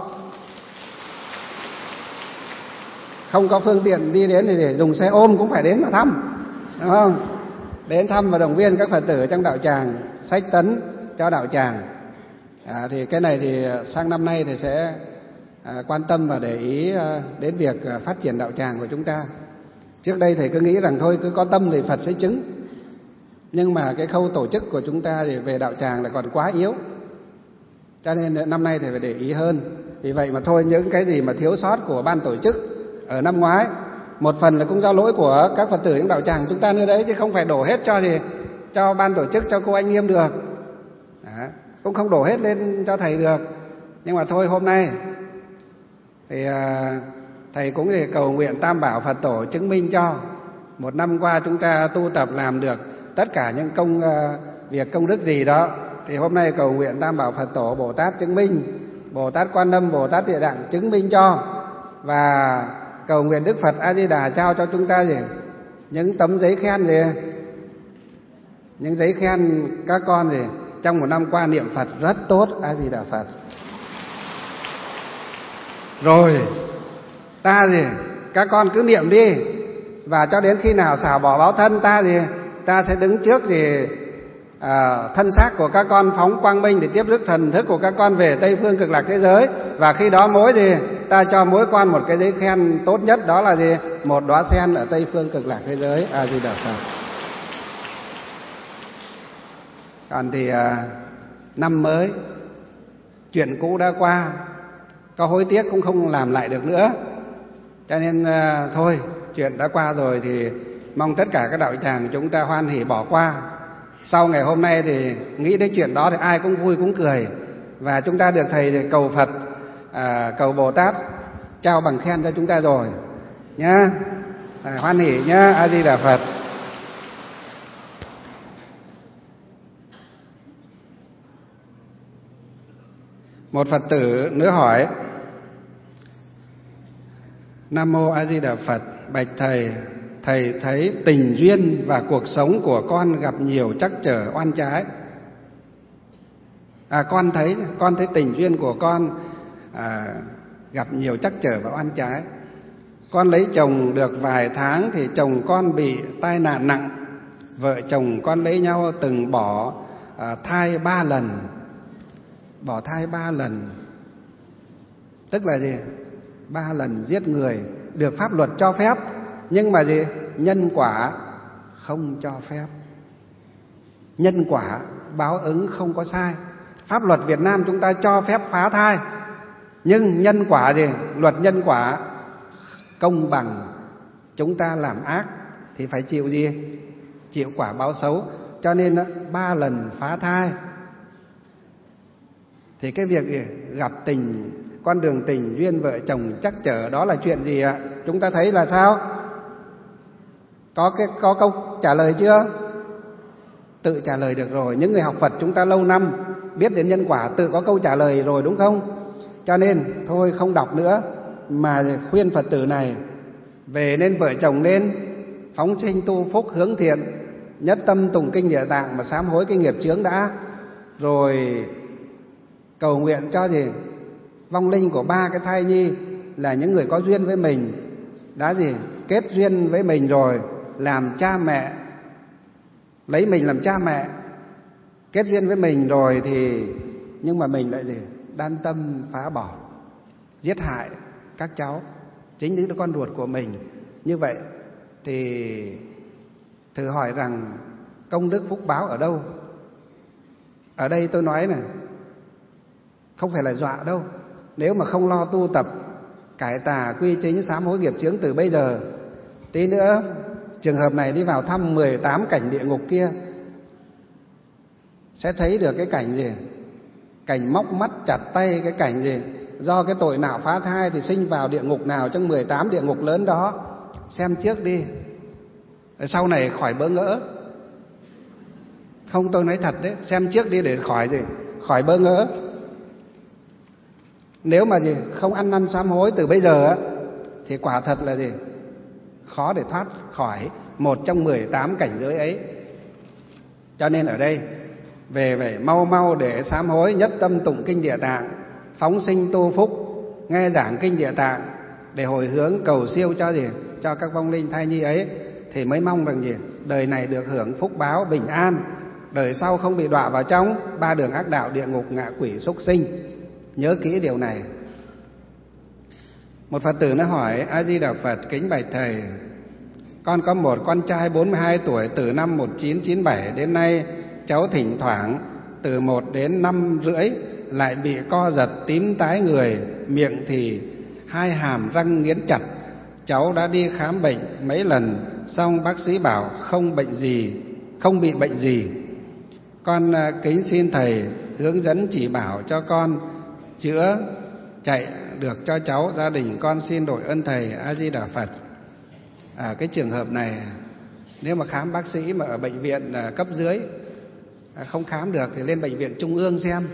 phương tiện đi đến thì để dùng xe ôm cũng phải đến mà thăm, đúng không? Đến thăm và động viên các Phật tử trong đạo tràng, xách tấn cho đạo tràng. Thì cái này thì sang năm nay thì sẽ quan tâm và để ý đến việc phát triển đạo tràng của chúng ta. Trước đây thầy cứ nghĩ rằng thôi cứ có tâm thì Phật sẽ chứng, nhưng mà cái khâu tổ chức của chúng ta thì về đạo tràng là còn quá yếu, cho nên năm nay thầy phải để ý hơn. Vì vậy mà thôi, những cái gì mà thiếu sót của ban tổ chức ở năm ngoái, một phần là cũng do lỗi của các Phật tử trong đạo tràng chúng ta nữa đấy, chứ không phải đổ hết cho ban tổ chức, cho cô Anh Nghiêm được. Cũng không đổ hết lên cho thầy được. Nhưng mà thôi, hôm nay thì thầy cũng cầu nguyện Tam Bảo Phật Tổ chứng minh cho 1 năm qua chúng ta tu tập làm được tất cả những việc công đức gì đó, thì hôm nay cầu nguyện Tam Bảo Phật Tổ Bồ Tát chứng minh, Bồ Tát Quan Âm, Bồ Tát Địa Tạng chứng minh cho, và cầu nguyện Đức Phật A Di Đà trao cho chúng ta gì những tấm giấy khen gì, những giấy khen các con gì trong 1 năm qua niệm Phật rất tốt, A Di Đà Phật. Rồi ta gì các con cứ niệm đi, và cho đến khi nào xả bỏ báo thân ta sẽ đứng trước thân xác của các con phóng quang minh để tiếp rước thần thức của các con về Tây Phương Cực Lạc thế giới. Và khi đó ta cho mỗi con một cái giấy khen tốt nhất, đó là một đóa sen ở Tây Phương Cực Lạc thế giới. A Di Đà Phật. Còn thì năm mới, chuyện cũ đã qua, có hối tiếc cũng không làm lại được nữa. Cho nên thôi, chuyện đã qua rồi thì mong tất cả các đạo tràng chúng ta hoan hỉ bỏ qua. Sau ngày hôm nay thì nghĩ đến chuyện đó thì ai cũng vui cũng cười, và chúng ta được thầy cầu Phật, cầu Bồ Tát trao bằng khen cho chúng ta rồi nhá. Hoan hỉ nhá. A Di Đà Phật. Một Phật tử nữa hỏi: Nam mô A Di Đà Phật, bạch thầy, thầy thấy tình duyên và cuộc sống của con gặp nhiều trắc trở oan trái. Con thấy tình duyên của con gặp nhiều trắc trở và oan trái. Con lấy chồng được vài tháng thì chồng con bị tai nạn nặng. Vợ chồng con lấy nhau từng bỏ thai 3 lần. Bỏ thai 3 lần tức là gì? 3 lần giết người được pháp luật cho phép, nhưng mà gì? Nhân quả không cho phép. Nhân quả báo ứng không có sai. Pháp luật Việt Nam chúng ta cho phép phá thai, nhưng nhân quả gì? Luật nhân quả công bằng. Chúng ta làm ác thì phải chịu gì? Chịu quả báo xấu. Cho nên 3 lần phá thai. Thì cái việc gì? Gặp con đường tình duyên vợ chồng trắc trở đó là chuyện gì ạ? Chúng ta thấy là sao? Có câu trả lời chưa? Tự trả lời được rồi. Những người học Phật chúng ta lâu năm biết đến nhân quả, tự có câu trả lời rồi đúng không? Cho nên thôi không đọc nữa, mà khuyên Phật tử này về nên vợ chồng nên phóng sinh tu phúc hướng thiện, nhất tâm tụng kinh Địa Tạng mà sám hối cái nghiệp chướng đã, rồi cầu nguyện cho gì? Vong linh của 3 cái thai nhi là những người có duyên với mình, đã gì? Kết duyên với mình rồi làm cha mẹ, lấy mình làm cha mẹ, kết duyên với mình rồi thì nhưng mà mình lại gì? Đan tâm phá bỏ, giết hại các cháu, chính những đứa con ruột của mình. Như vậy thì thử hỏi rằng công đức phúc báo ở đâu? Ở đây tôi nói này, không phải là dọa đâu. Nếu mà không lo tu tập cải tà quy chính sám hối nghiệp chướng từ bây giờ, tí nữa trường hợp này đi vào thăm 18 cảnh địa ngục kia sẽ thấy được cái cảnh gì? Cảnh móc mắt chặt tay, cái cảnh gì? Do cái tội nào phá thai thì sinh vào địa ngục nào trong 18 địa ngục lớn đó. Xem trước đi, sau này khỏi bỡ ngỡ. Không, tôi nói thật đấy, xem trước đi để khỏi gì? Khỏi bỡ ngỡ. Nếu mà gì không ăn năn sám hối từ bây giờ á, thì quả thật là gì? Khó để thoát khỏi một trong 18 cảnh giới ấy. Cho nên ở đây về phải mau mau để sám hối, nhất tâm tụng kinh Địa Tạng, phóng sinh tu phúc, nghe giảng kinh Địa Tạng để hồi hướng cầu siêu cho gì? Cho các vong linh thai nhi ấy, thì mới mong rằng gì? Đời này được hưởng phúc báo bình an, đời sau không bị đọa vào trong 3 đường ác đạo, địa ngục, ngạ quỷ, súc sinh. Nhớ kỹ điều này. Một Phật tử nó hỏi: A Di Đà Phật, kính bạch thầy, con có một con trai 42 tuổi, từ năm 1997 đến nay cháu thỉnh thoảng từ 1 đến 5 rưỡi lại bị co giật tím tái người, miệng thì 2 hàm răng nghiến chặt. Cháu đã đi khám bệnh mấy lần, xong bác sĩ bảo không bị bệnh gì. Con kính xin thầy hướng dẫn chỉ bảo cho con chữa chạy được cho cháu. Gia đình con xin đội ơn thầy. A Di Đà Phật. Cái trường hợp này nếu mà khám bác sĩ mà ở bệnh viện cấp dưới không khám được thì lên bệnh viện trung ương xem.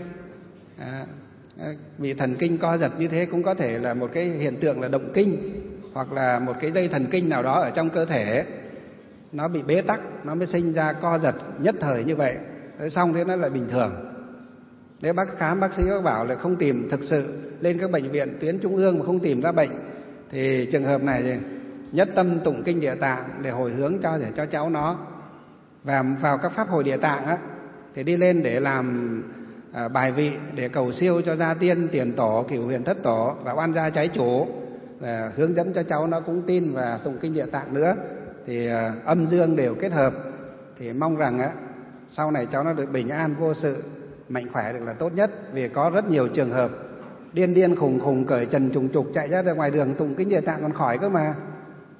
Bị thần kinh co giật như thế cũng có thể là một cái hiện tượng là động kinh, hoặc là một cái dây thần kinh nào đó ở trong cơ thể nó bị bế tắc, nó mới sinh ra co giật nhất thời như vậy. Xong thế nó lại bình thường. Nếu bác khám bác sĩ bác bảo là không tìm, thực sự lên các bệnh viện tuyến trung ương mà không tìm ra bệnh, thì trường hợp này thì nhất tâm tụng kinh Địa Tạng để hồi hướng để cho cháu nó. Và vào các pháp hội Địa Tạng á, thì đi lên để làm bài vị để cầu siêu cho gia tiên, tiền tổ, cửu huyền thất tổ và oan gia trái chủ, hướng dẫn cho cháu nó cũng tin và tụng kinh Địa Tạng nữa, thì âm dương đều kết hợp. Thì mong rằng á, sau này cháu nó được bình an vô sự, mạnh khỏe được là tốt nhất. Vì có rất nhiều trường hợp điên khùng cởi trần trùng trục chạy ra ngoài đường tụng kinh Địa Tạng còn khỏi cơ mà.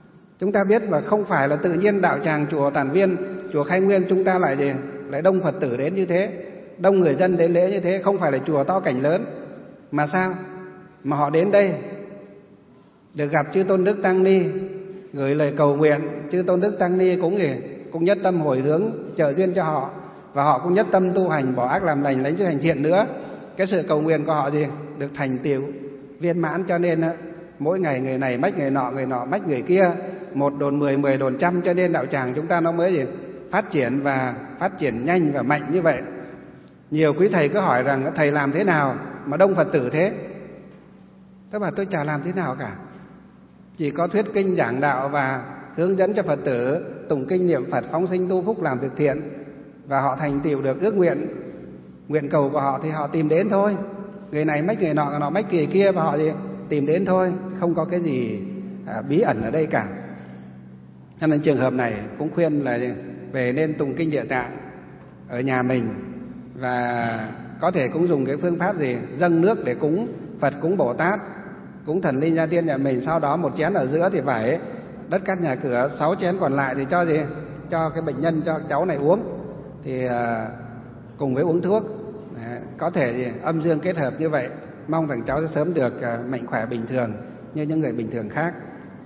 Chúng ta biết và không phải là tự nhiên đạo tràng chùa Tản Viên, chùa Khai Nguyên chúng ta lại đông Phật tử đến như thế, đông người dân đến lễ như thế, không phải là chùa to cảnh lớn. Mà sao? Mà họ đến đây được gặp chư Tôn Đức Tăng Ni, gửi lời cầu nguyện, chư Tôn Đức Tăng Ni cũng nhất tâm hồi hướng trợ duyên cho họ, và họ cũng nhất tâm tu hành, bỏ ác làm lành, lấy chữ hành thiện nữa. Cái sự cầu nguyện của họ được thành tựu viên mãn, cho nên mỗi ngày người này mách người nọ mách người kia, 1 đồn 10, 10 đồn trăm, cho nên đạo tràng chúng ta nó mới phát triển và phát triển nhanh và mạnh như vậy. Nhiều quý thầy cứ hỏi rằng thầy làm thế nào mà đông Phật tử thế? Tôi bảo tôi chả làm thế nào cả, chỉ có thuyết kinh giảng đạo và hướng dẫn cho Phật tử tụng kinh niệm Phật, phóng sinh tu phúc, làm việc thiện, và họ thành tựu được ước nguyện cầu của họ thì họ tìm đến thôi. Người này mách người nọ mách người kia, và họ tìm đến thôi, không có cái gì bí ẩn ở đây cả. Cho nên trường hợp này cũng khuyên là về nên tụng kinh Địa Tạng ở nhà mình, và có thể cũng dùng cái phương pháp dâng nước để cúng Phật, cúng Bồ Tát, cúng thần linh gia tiên nhà mình. Sau đó 1 chén ở giữa thì phải đất cát nhà cửa, 6 chén còn lại thì cho cái bệnh nhân, cho cháu này uống, thì cùng với uống thuốc. Có thể âm dương kết hợp như vậy, mong rằng cháu sẽ sớm được mạnh khỏe bình thường như những người bình thường khác.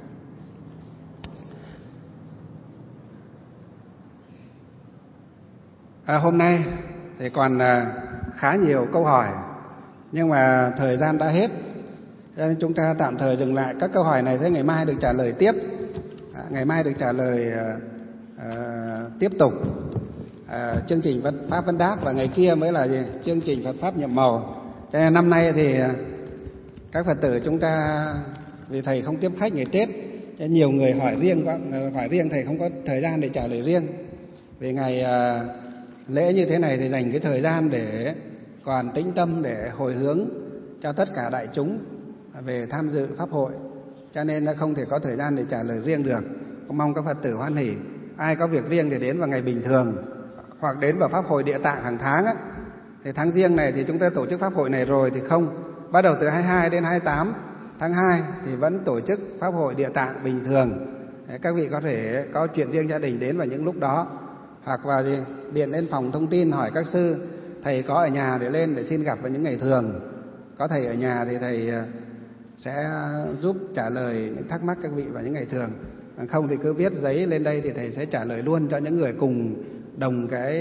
Hôm nay thì còn khá nhiều câu hỏi, nhưng mà thời gian đã hết, cho nên chúng ta tạm thời dừng lại. Các câu hỏi này sẽ ngày mai được trả lời tiếp, ngày mai được trả lời tiếp tục chương trình Phật Pháp Vấn Đáp, và ngày kia mới là chương trình Phật Pháp Nhiệm Màu. Cho nên năm nay thì các Phật tử chúng ta, vì thầy không tiếp khách ngày Tết, cho nhiều người hỏi riêng thầy không có thời gian để trả lời riêng. Vì ngày lễ như thế này thì dành cái thời gian để còn tĩnh tâm để hồi hướng cho tất cả đại chúng về tham dự pháp hội, cho nên nó không thể có thời gian để trả lời riêng được. Cũng mong các Phật tử hoan hỷ, ai có việc riêng thì đến vào ngày bình thường, hoặc đến vào pháp hội Địa Tạng hàng tháng á. Thì tháng riêng này thì chúng ta tổ chức pháp hội này rồi thì không, bắt đầu từ 22 đến 28 tháng 2 thì vẫn tổ chức pháp hội Địa Tạng bình thường. Các vị có thể có chuyện riêng gia đình đến vào những lúc đó, hoặc vào điện lên phòng thông tin hỏi các sư thầy có ở nhà để lên để xin gặp vào những ngày thường. Có thầy ở nhà thì thầy sẽ giúp trả lời những thắc mắc các vị vào những ngày thường. Không thì cứ viết giấy lên đây thì thầy sẽ trả lời luôn cho những người cùng đồng cái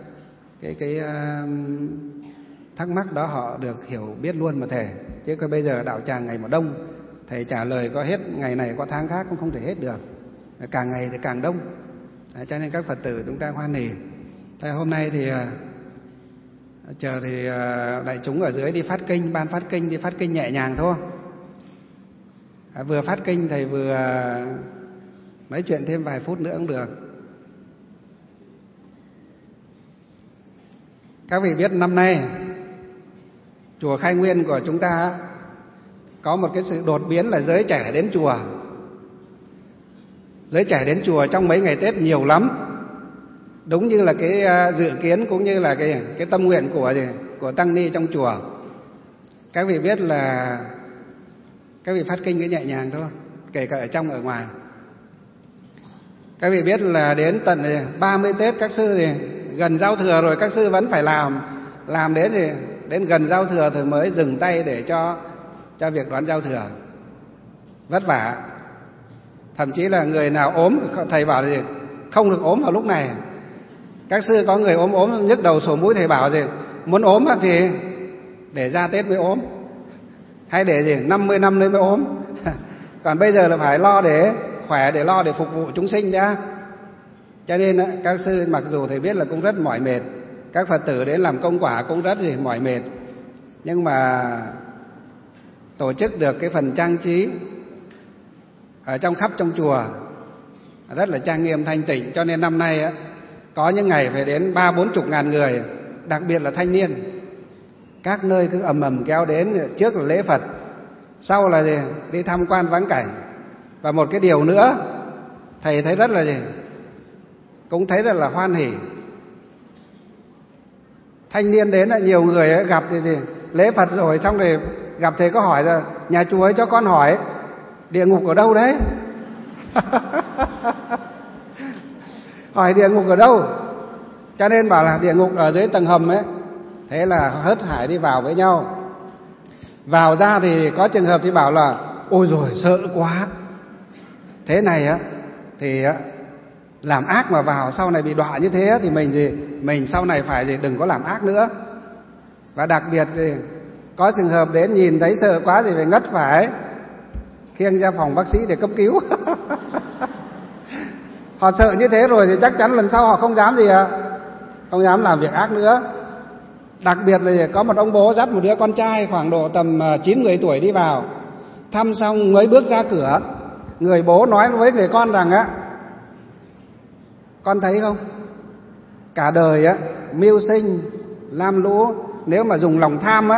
thắc mắc đó, họ được hiểu biết luôn mà thầy. Chứ còn bây giờ đạo tràng ngày một đông, thầy trả lời có hết ngày này có tháng khác cũng không thể hết được, càng ngày thì càng đông. Cho nên các Phật tử chúng ta hoan hỉ. Thế hôm nay thì chờ thì đại chúng ở dưới đi phát kinh, ban phát kinh đi phát kinh nhẹ nhàng thôi. Vừa phát kinh thầy vừa nói chuyện thêm vài phút nữa cũng được. Các vị biết năm nay chùa Khai Nguyên của chúng ta có một cái sự đột biến là giới trẻ đến chùa. Giới trẻ đến chùa trong mấy ngày Tết nhiều lắm. Đúng như là cái dự kiến cũng như là cái tâm nguyện của tăng ni trong chùa. Các vị biết là các vị phát kinh cứ nhẹ nhàng thôi, kể cả ở trong ở ngoài. Các vị biết là đến tận 30 Tết các sư thì gần giao thừa rồi các sư vẫn phải làm đến gần giao thừa thì mới dừng tay để cho việc đón giao thừa. Vất vả. Thậm chí là người nào ốm thầy bảo là không được ốm vào lúc này. Các sư có người ốm nhức đầu sổ mũi, thầy bảo muốn ốm thì để ra Tết mới ốm, hay để 50 năm nữa mới ốm. Còn bây giờ là phải lo để khỏe, để lo để phục vụ chúng sinh đã. Cho nên các sư mặc dù thầy biết là cũng rất mỏi mệt, các Phật tử đến làm công quả cũng rất mỏi mệt, nhưng mà tổ chức được cái phần trang trí ở khắp trong chùa rất là trang nghiêm thanh tịnh. Cho nên năm nay có những ngày phải đến 30-40 ngàn người, đặc biệt là thanh niên. Các nơi cứ ầm ầm kéo đến, trước là lễ Phật, sau là đi tham quan vãng cảnh. Và một cái điều nữa thầy thấy rất là cũng thấy rất là hoan hỉ. Thanh niên đến là nhiều người gặp thì lễ Phật rồi xong rồi gặp thầy có hỏi là nhà chùa ấy cho con hỏi địa ngục ở đâu đấy. Hỏi địa ngục ở đâu? Cho nên bảo là địa ngục ở dưới tầng hầm ấy. Thế là hớt hải đi vào với nhau. Vào ra thì có trường hợp thì bảo là ôi rồi sợ quá. Thế này á thì làm ác mà vào sau này bị đọa như thế thì mình sau này phải đừng có làm ác nữa. Và đặc biệt thì có trường hợp đến nhìn thấy sợ quá thì phải ngất phải khiêng ra phòng bác sĩ để cấp cứu. Họ sợ như thế rồi thì chắc chắn lần sau họ không dám gì không dám làm việc ác nữa. Đặc biệt là có một ông bố dắt một đứa con trai khoảng độ tầm 9-10 tuổi đi vào. Thăm xong mới bước ra cửa, người bố nói với người con rằng con thấy không, cả đời mưu sinh lam lũ, nếu mà dùng lòng tham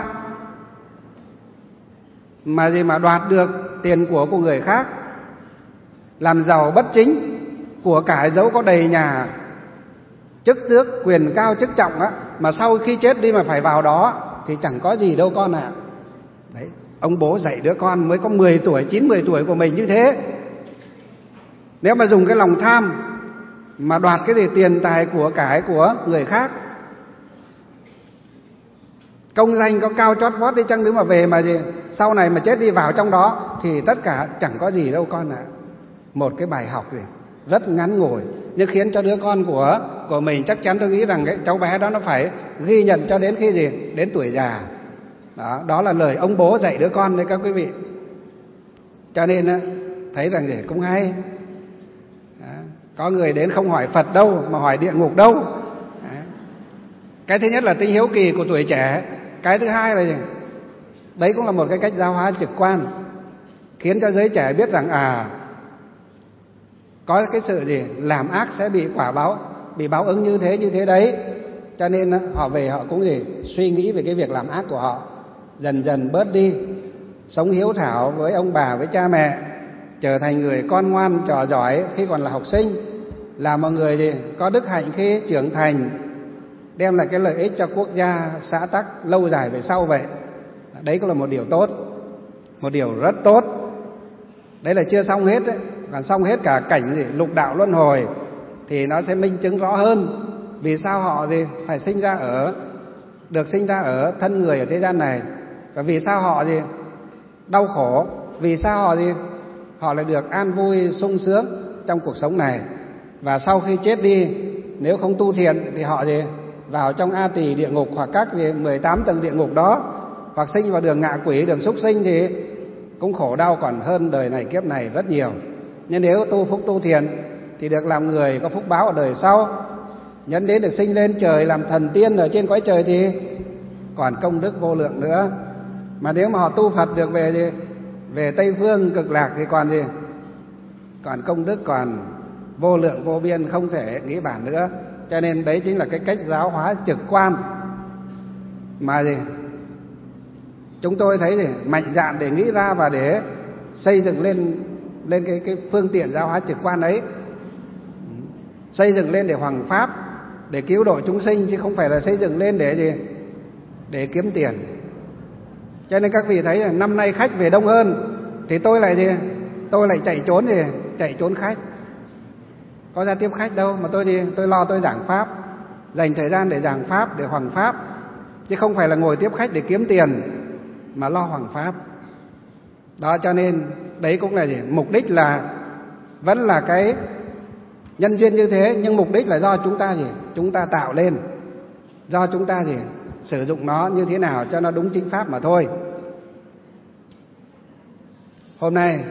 mà đoạt được tiền của người khác, làm giàu bất chính, của cải dẫu có đầy nhà, chức tước quyền cao chức trọng mà sau khi chết đi mà phải vào đó thì chẳng có gì đâu con ạ. Đấy, ông bố dạy đứa con mới có 10 tuổi, 9-10 tuổi của mình như thế. Nếu mà dùng cái lòng tham mà đoạt cái gì tiền tài của cải của người khác, công danh có cao chót vót đi chăng nữa mà về mà sau này mà chết đi vào trong đó thì tất cả chẳng có gì đâu con ạ. Một cái bài học rất ngắn ngủi nhưng khiến cho đứa con của mình chắc chắn tôi nghĩ rằng cái cháu bé đó nó phải ghi nhận cho đến khi đến tuổi già. Đó là lời ông bố dạy đứa con đấy các quý vị. Cho nên thấy rằng cũng hay. Có người đến không hỏi Phật đâu mà hỏi địa ngục đâu. Cái thứ nhất là tính hiếu kỳ của tuổi trẻ. Cái thứ hai là đấy cũng là một cái cách giáo hóa trực quan, khiến cho giới trẻ biết rằng có cái sự làm ác sẽ bị quả báo, bị báo ứng như thế đấy. Cho nên họ về họ cũng suy nghĩ về cái việc làm ác của họ, dần dần bớt đi, sống hiếu thảo với ông bà với cha mẹ, trở thành người con ngoan trò giỏi khi còn là học sinh, là một người có đức hạnh khi trưởng thành, đem lại cái lợi ích cho quốc gia xã tắc lâu dài về sau vậy. Đấy cũng là một điều tốt, một điều rất tốt. Đấy là chưa xong hết đấy. Còn xong hết cả cảnh lục đạo luân hồi thì nó sẽ minh chứng rõ hơn vì sao họ phải được sinh ra ở thân người ở thế gian này, và vì sao họ đau khổ, vì sao họ lại được an vui sung sướng trong cuộc sống này. Và sau khi chết đi, nếu không tu thiện thì họ vào trong A Tỳ địa ngục hoặc các 18 tầng địa ngục đó, hoặc sinh vào đường ngạ quỷ, đường súc sinh thì cũng khổ đau còn hơn đời này kiếp này rất nhiều. Nhưng nếu tu phúc tu thiện thì được làm người có phúc báo ở đời sau, nhân đến được sinh lên trời làm thần tiên ở trên cõi trời thì còn công đức vô lượng nữa. Mà nếu mà họ tu Phật được về Tây Phương cực lạc thì còn công đức còn vô lượng vô biên, không thể nghĩ bàn nữa. Cho nên đấy chính là cái cách giáo hóa trực quan mà chúng tôi thấy mạnh dạn để nghĩ ra và để xây dựng lên cái phương tiện giáo hóa trực quan ấy, xây dựng lên để hoằng pháp, để cứu độ chúng sinh, chứ không phải là xây dựng lên để kiếm tiền. Cho nên các vị thấy năm nay khách về đông hơn thì tôi lại chạy trốn khách, có ra tiếp khách đâu, mà tôi lo tôi giảng pháp, dành thời gian để giảng pháp, để hoằng pháp, chứ không phải là ngồi tiếp khách để kiếm tiền mà lo hoằng pháp. Đó, cho nên đấy cũng là mục đích là vẫn là cái nhân duyên như thế, nhưng mục đích là do chúng ta tạo lên, do chúng ta sử dụng nó như thế nào cho nó đúng chính pháp mà thôi. Hôm nay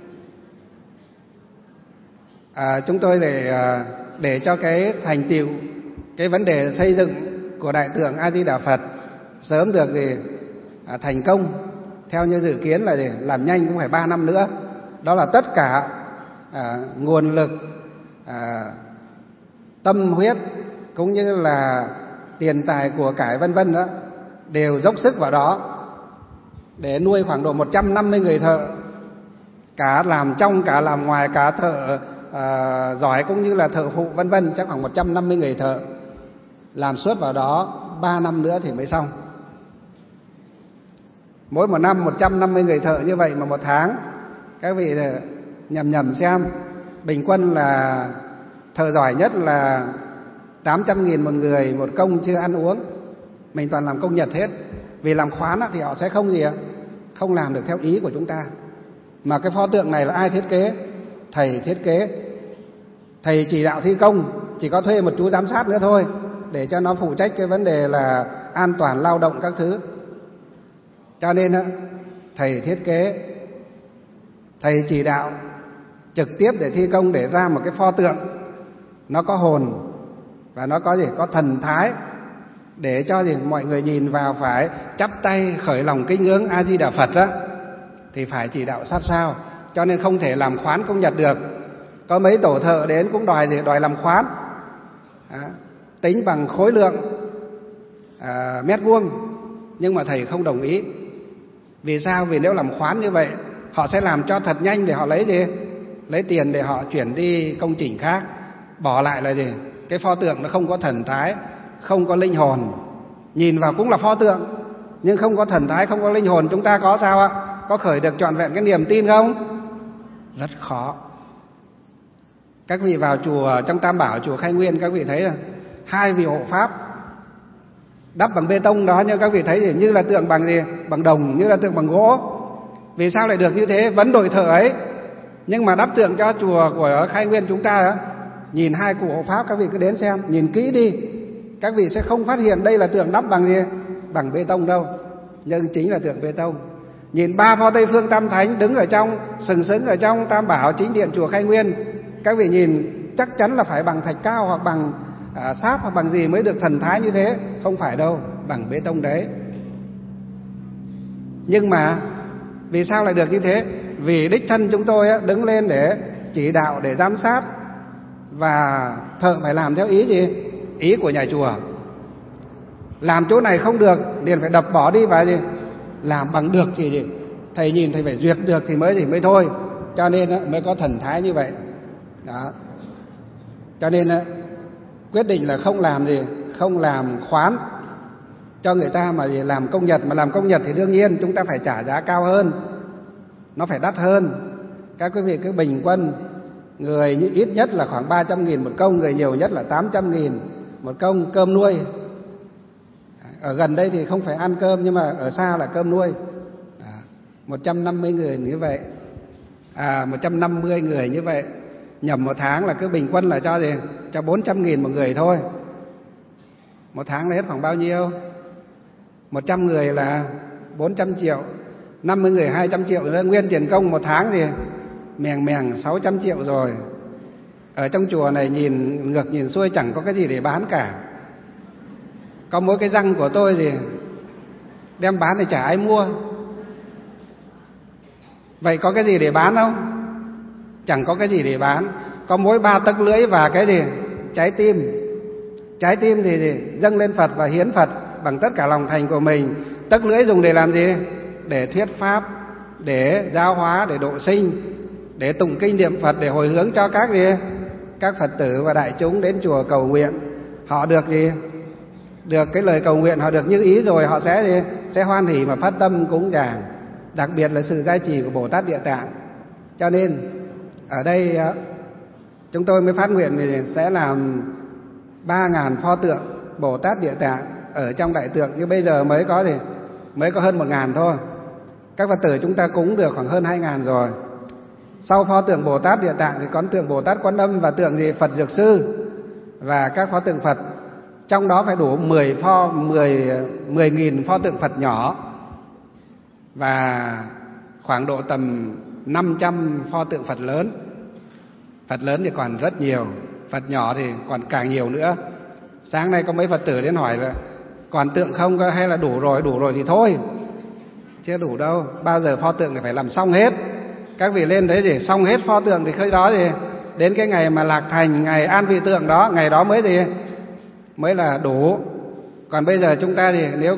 chúng tôi để cho cái thành tựu, cái vấn đề xây dựng của Đại Tượng A Di Đà Phật sớm được thành công theo như dự kiến là làm nhanh cũng phải 3 năm nữa. Đó là tất cả nguồn lực, tâm huyết cũng như là tiền tài của cải vân vân đó đều dốc sức vào đó để nuôi khoảng độ 150 người thợ, cả làm trong cả làm ngoài, cả thợ giỏi cũng như là thợ phụ vân vân, chắc khoảng 150 người thợ, làm suốt vào đó 3 năm nữa thì mới xong. Mỗi một năm 150 người thợ như vậy mà một tháng các vị nhầm xem bình quân là thợ giỏi nhất là 800.000 một người, một công chưa ăn uống. Mình toàn làm công nhật hết. Vì làm khoán thì họ sẽ không làm được theo ý của chúng ta. Mà cái pho tượng này là ai thiết kế? Thầy thiết kế. Thầy chỉ đạo thi công, chỉ có thuê một chú giám sát nữa thôi, để cho nó phụ trách cái vấn đề là an toàn lao động các thứ. Cho nên thầy thiết kế, thầy chỉ đạo trực tiếp để thi công, để ra một cái pho tượng nó có hồn và nó có thần thái, để cho mọi người nhìn vào phải chắp tay khởi lòng kính ngưỡng A Di Đà Phật đó, thì phải chỉ đạo sát sao. Cho nên không thể làm khoán công nhật được. Có mấy tổ thợ đến cũng đòi làm khoán, tính bằng khối lượng mét vuông, nhưng mà thầy không đồng ý. Vì sao? Vì nếu làm khoán như vậy, họ sẽ làm cho thật nhanh để họ lấy tiền để họ chuyển đi công trình khác. Bỏ lại là cái pho tượng nó không có thần thái, không có linh hồn. Nhìn vào cũng là pho tượng, nhưng không có thần thái, không có linh hồn. Chúng ta có sao ạ? Có khởi được trọn vẹn cái niềm tin không? Rất khó. Các vị vào chùa trong Tam Bảo, chùa Khai Nguyên, các vị thấy là 2 vị hộ pháp đắp bằng bê tông đó, nhưng các vị thấy như là tượng bằng đồng, như là tượng bằng gỗ. Vì sao lại được như thế? Vẫn đổi thợ ấy. Nhưng mà đắp tượng cho chùa của Khai Nguyên chúng ta, nhìn 2 cụ hộ pháp, các vị cứ đến xem, nhìn kỹ đi, các vị sẽ không phát hiện đây là tượng đắp bằng bê tông đâu, nhưng chính là tượng bê tông. Nhìn 3 pho Tây Phương Tam Thánh đứng ở trong, sừng sững ở trong Tam Bảo chính điện chùa Khai Nguyên, các vị nhìn chắc chắn là phải bằng thạch cao hoặc bằng sáp hoặc bằng gì mới được thần thái như thế. Không phải đâu, bằng bê tông đấy. Nhưng mà vì sao lại được như thế? Vì đích thân chúng tôi đứng lên để chỉ đạo, để giám sát, và thợ phải làm theo ý của nhà chùa. Làm chỗ này không được liền phải đập bỏ đi, và làm bằng được thì thầy nhìn thầy phải duyệt được thì mới thôi. Cho nên mới có thần thái như vậy đó. Cho nên quyết định là không làm khoán cho người ta, mà làm công nhật. Mà làm công nhật thì đương nhiên chúng ta phải trả giá cao hơn, nó phải đắt hơn. Các quý vị cứ bình quân, người ít nhất là khoảng 300.000 một công, người nhiều nhất là 800.000 một công, cơm nuôi. Ở gần đây thì không phải ăn cơm, nhưng mà ở xa là cơm nuôi. 150 người như vậy, 150 người như vậy, nhầm một tháng là cứ bình quân là cho 400.000 một người thôi. Một tháng là hết khoảng bao nhiêu? 100 người là 400 triệu, 50 người 200 triệu nữa. Nguyên tiền công một tháng mèng 600 triệu rồi. Ở trong chùa này nhìn ngược nhìn xuôi chẳng có cái gì để bán cả. Có mỗi cái răng của tôi đem bán thì chả ai mua. Vậy có cái gì để bán không? Chẳng có cái gì để bán. Có mỗi 3 tấc lưỡi và cái trái tim. Trái tim thì dâng lên Phật và hiến Phật bằng tất cả lòng thành của mình. Tấc lưỡi dùng để làm gì? Để thuyết pháp, để giáo hóa, để độ sinh, để tụng kinh niệm Phật, để hồi hướng cho các Phật tử và đại chúng đến chùa cầu nguyện. Họ được được cái lời cầu nguyện, họ được như ý rồi, họ sẽ hoan hỉ mà phát tâm cúng dường, đặc biệt là sự gia trì của Bồ Tát Địa Tạng. Cho nên ở đây chúng tôi mới phát nguyện thì sẽ làm 3.000 pho tượng Bồ Tát Địa Tạng ở trong đại tượng. Nhưng bây giờ mới có hơn 1.000 thôi. Các Phật tử chúng ta cúng được khoảng hơn 2.000 rồi. Sau pho tượng Bồ Tát Địa Tạng thì có tượng Bồ Tát Quan Âm và tượng Phật Dược Sư và các pho tượng Phật. Trong đó phải đủ 10.000 pho tượng Phật nhỏ và khoảng độ tầm 500 pho tượng Phật lớn. Phật lớn thì còn rất nhiều, Phật nhỏ thì còn càng nhiều nữa. Sáng nay có mấy Phật tử đến hỏi là còn tượng không hay là đủ rồi thì thôi. Chưa đủ đâu, bao giờ pho tượng thì phải làm xong hết. Các vị lên đấy xong hết pho tượng thì khơi đó đến cái ngày mà lạc thành, ngày an vị tượng đó, ngày đó mới là đủ. Còn bây giờ chúng ta nếu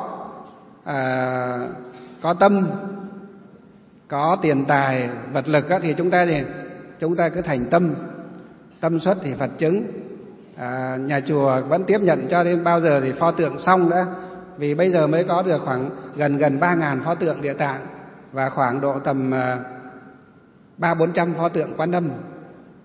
có tâm, có tiền tài, vật lực thì chúng ta cứ thành tâm xuất thì Phật chứng. Nhà chùa vẫn tiếp nhận cho đến bao giờ thì pho tượng xong nữa. Vì bây giờ mới có được khoảng gần 3.000 pho tượng Địa Tạng và khoảng độ tầm 300-400 pho tượng Quan Âm.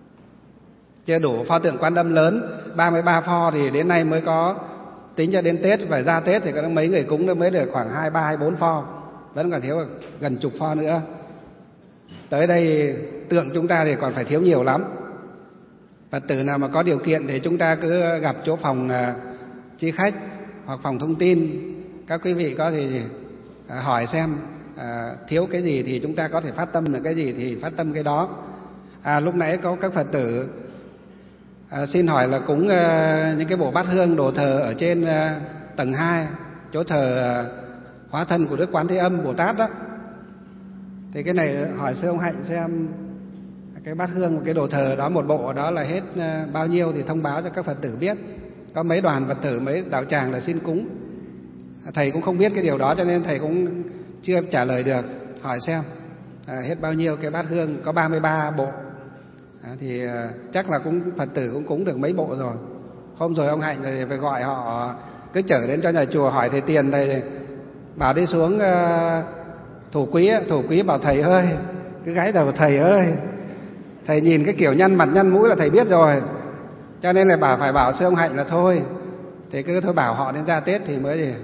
chưa đủ pho tượng Quan Âm lớn 33 pho thì đến nay mới có, tính cho đến Tết và ra Tết thì có mấy người cúng mới được khoảng 23, 24 pho, vẫn còn thiếu gần chục pho nữa. Tới đây tượng chúng ta thì còn phải thiếu nhiều lắm. Phật tử nào mà có điều kiện thì chúng ta cứ gặp chỗ phòng chi khách hoặc phòng thông tin, các quý vị có thì hỏi xem thiếu cái gì thì chúng ta có thể phát tâm được cái gì thì phát tâm cái đó. Lúc nãy có các Phật tử xin hỏi là cúng những cái bộ bát hương đồ thờ ở trên tầng 2, chỗ thờ hóa thân của Đức Quán Thế Âm Bồ Tát đó. Thì cái này hỏi sư ông Hạnh xem cái bát hương, cái đồ thờ đó, một bộ đó là hết bao nhiêu thì thông báo cho các Phật tử biết. Có mấy đoàn Phật tử, mấy đạo tràng là xin cúng. Thầy cũng không biết cái điều đó cho nên thầy cũng chưa trả lời được. Hỏi xem hết bao nhiêu cái bát hương, có 33 bộ. Thì chắc là cũng Phật tử cũng cúng được mấy bộ rồi. Hôm rồi ông Hạnh rồi phải gọi họ cứ chở đến cho nhà chùa hỏi thầy Tiền, thầy bảo đi xuống thủ quý bảo thầy ơi, cứ gái đầu thầy ơi, thầy nhìn cái kiểu nhăn mặt nhăn mũi là thầy biết rồi, cho nên là phải bảo sư ông Hạnh là thôi, thì cứ thôi bảo họ đến ra Tết thì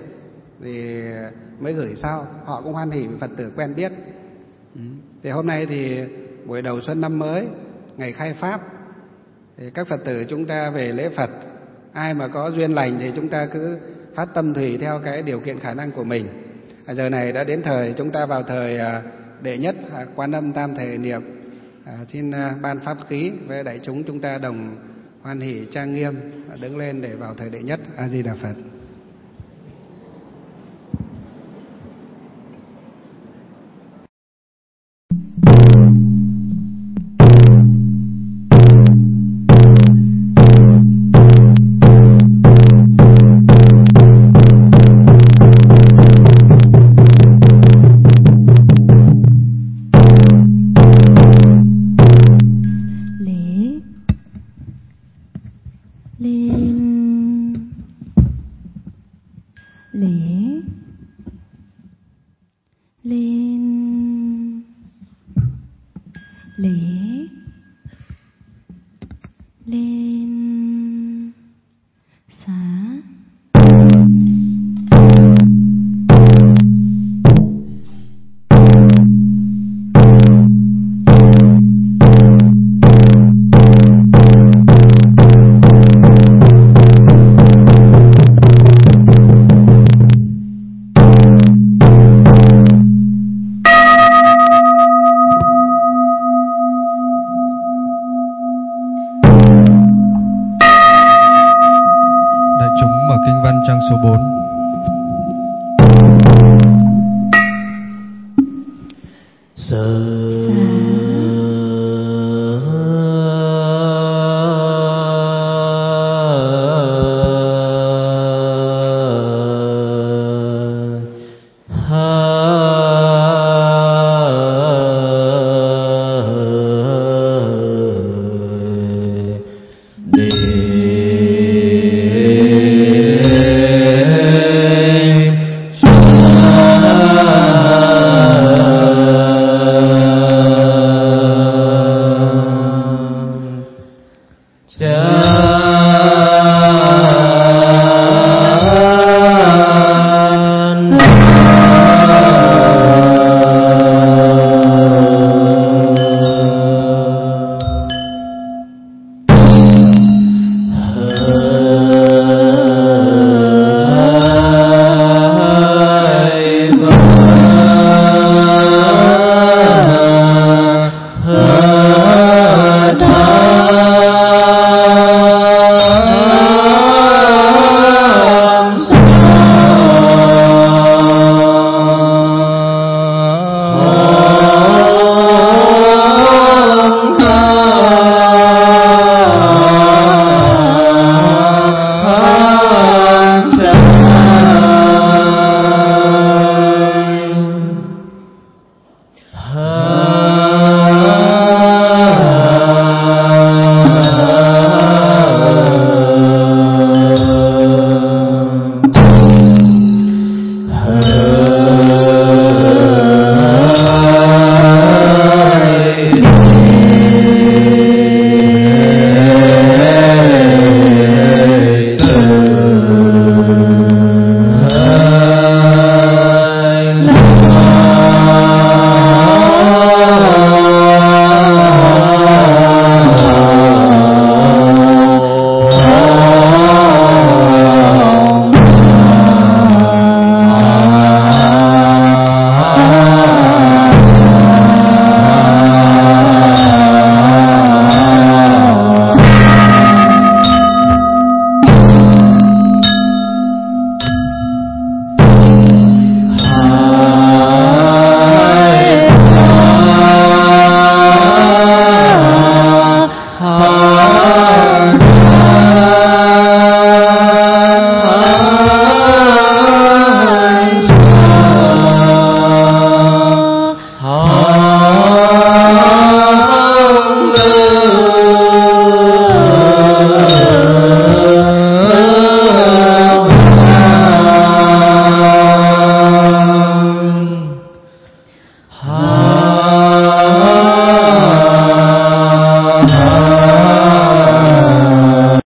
mới gửi sau. Họ cũng hoan hỉ với Phật tử quen biết. Thì hôm nay thì buổi đầu xuân năm mới, ngày khai pháp, thì các Phật tử chúng ta về lễ Phật, ai mà có duyên lành thì chúng ta cứ phát tâm tùy theo cái điều kiện khả năng của mình. Giờ này đã đến thời chúng ta vào thời đệ nhất Quan Âm Tam Thể niệm. Xin ban pháp khí với đại chúng ta đồng hoan hỷ trang nghiêm đứng lên để vào thời đệ nhất. A Di Đà Phật. Phật.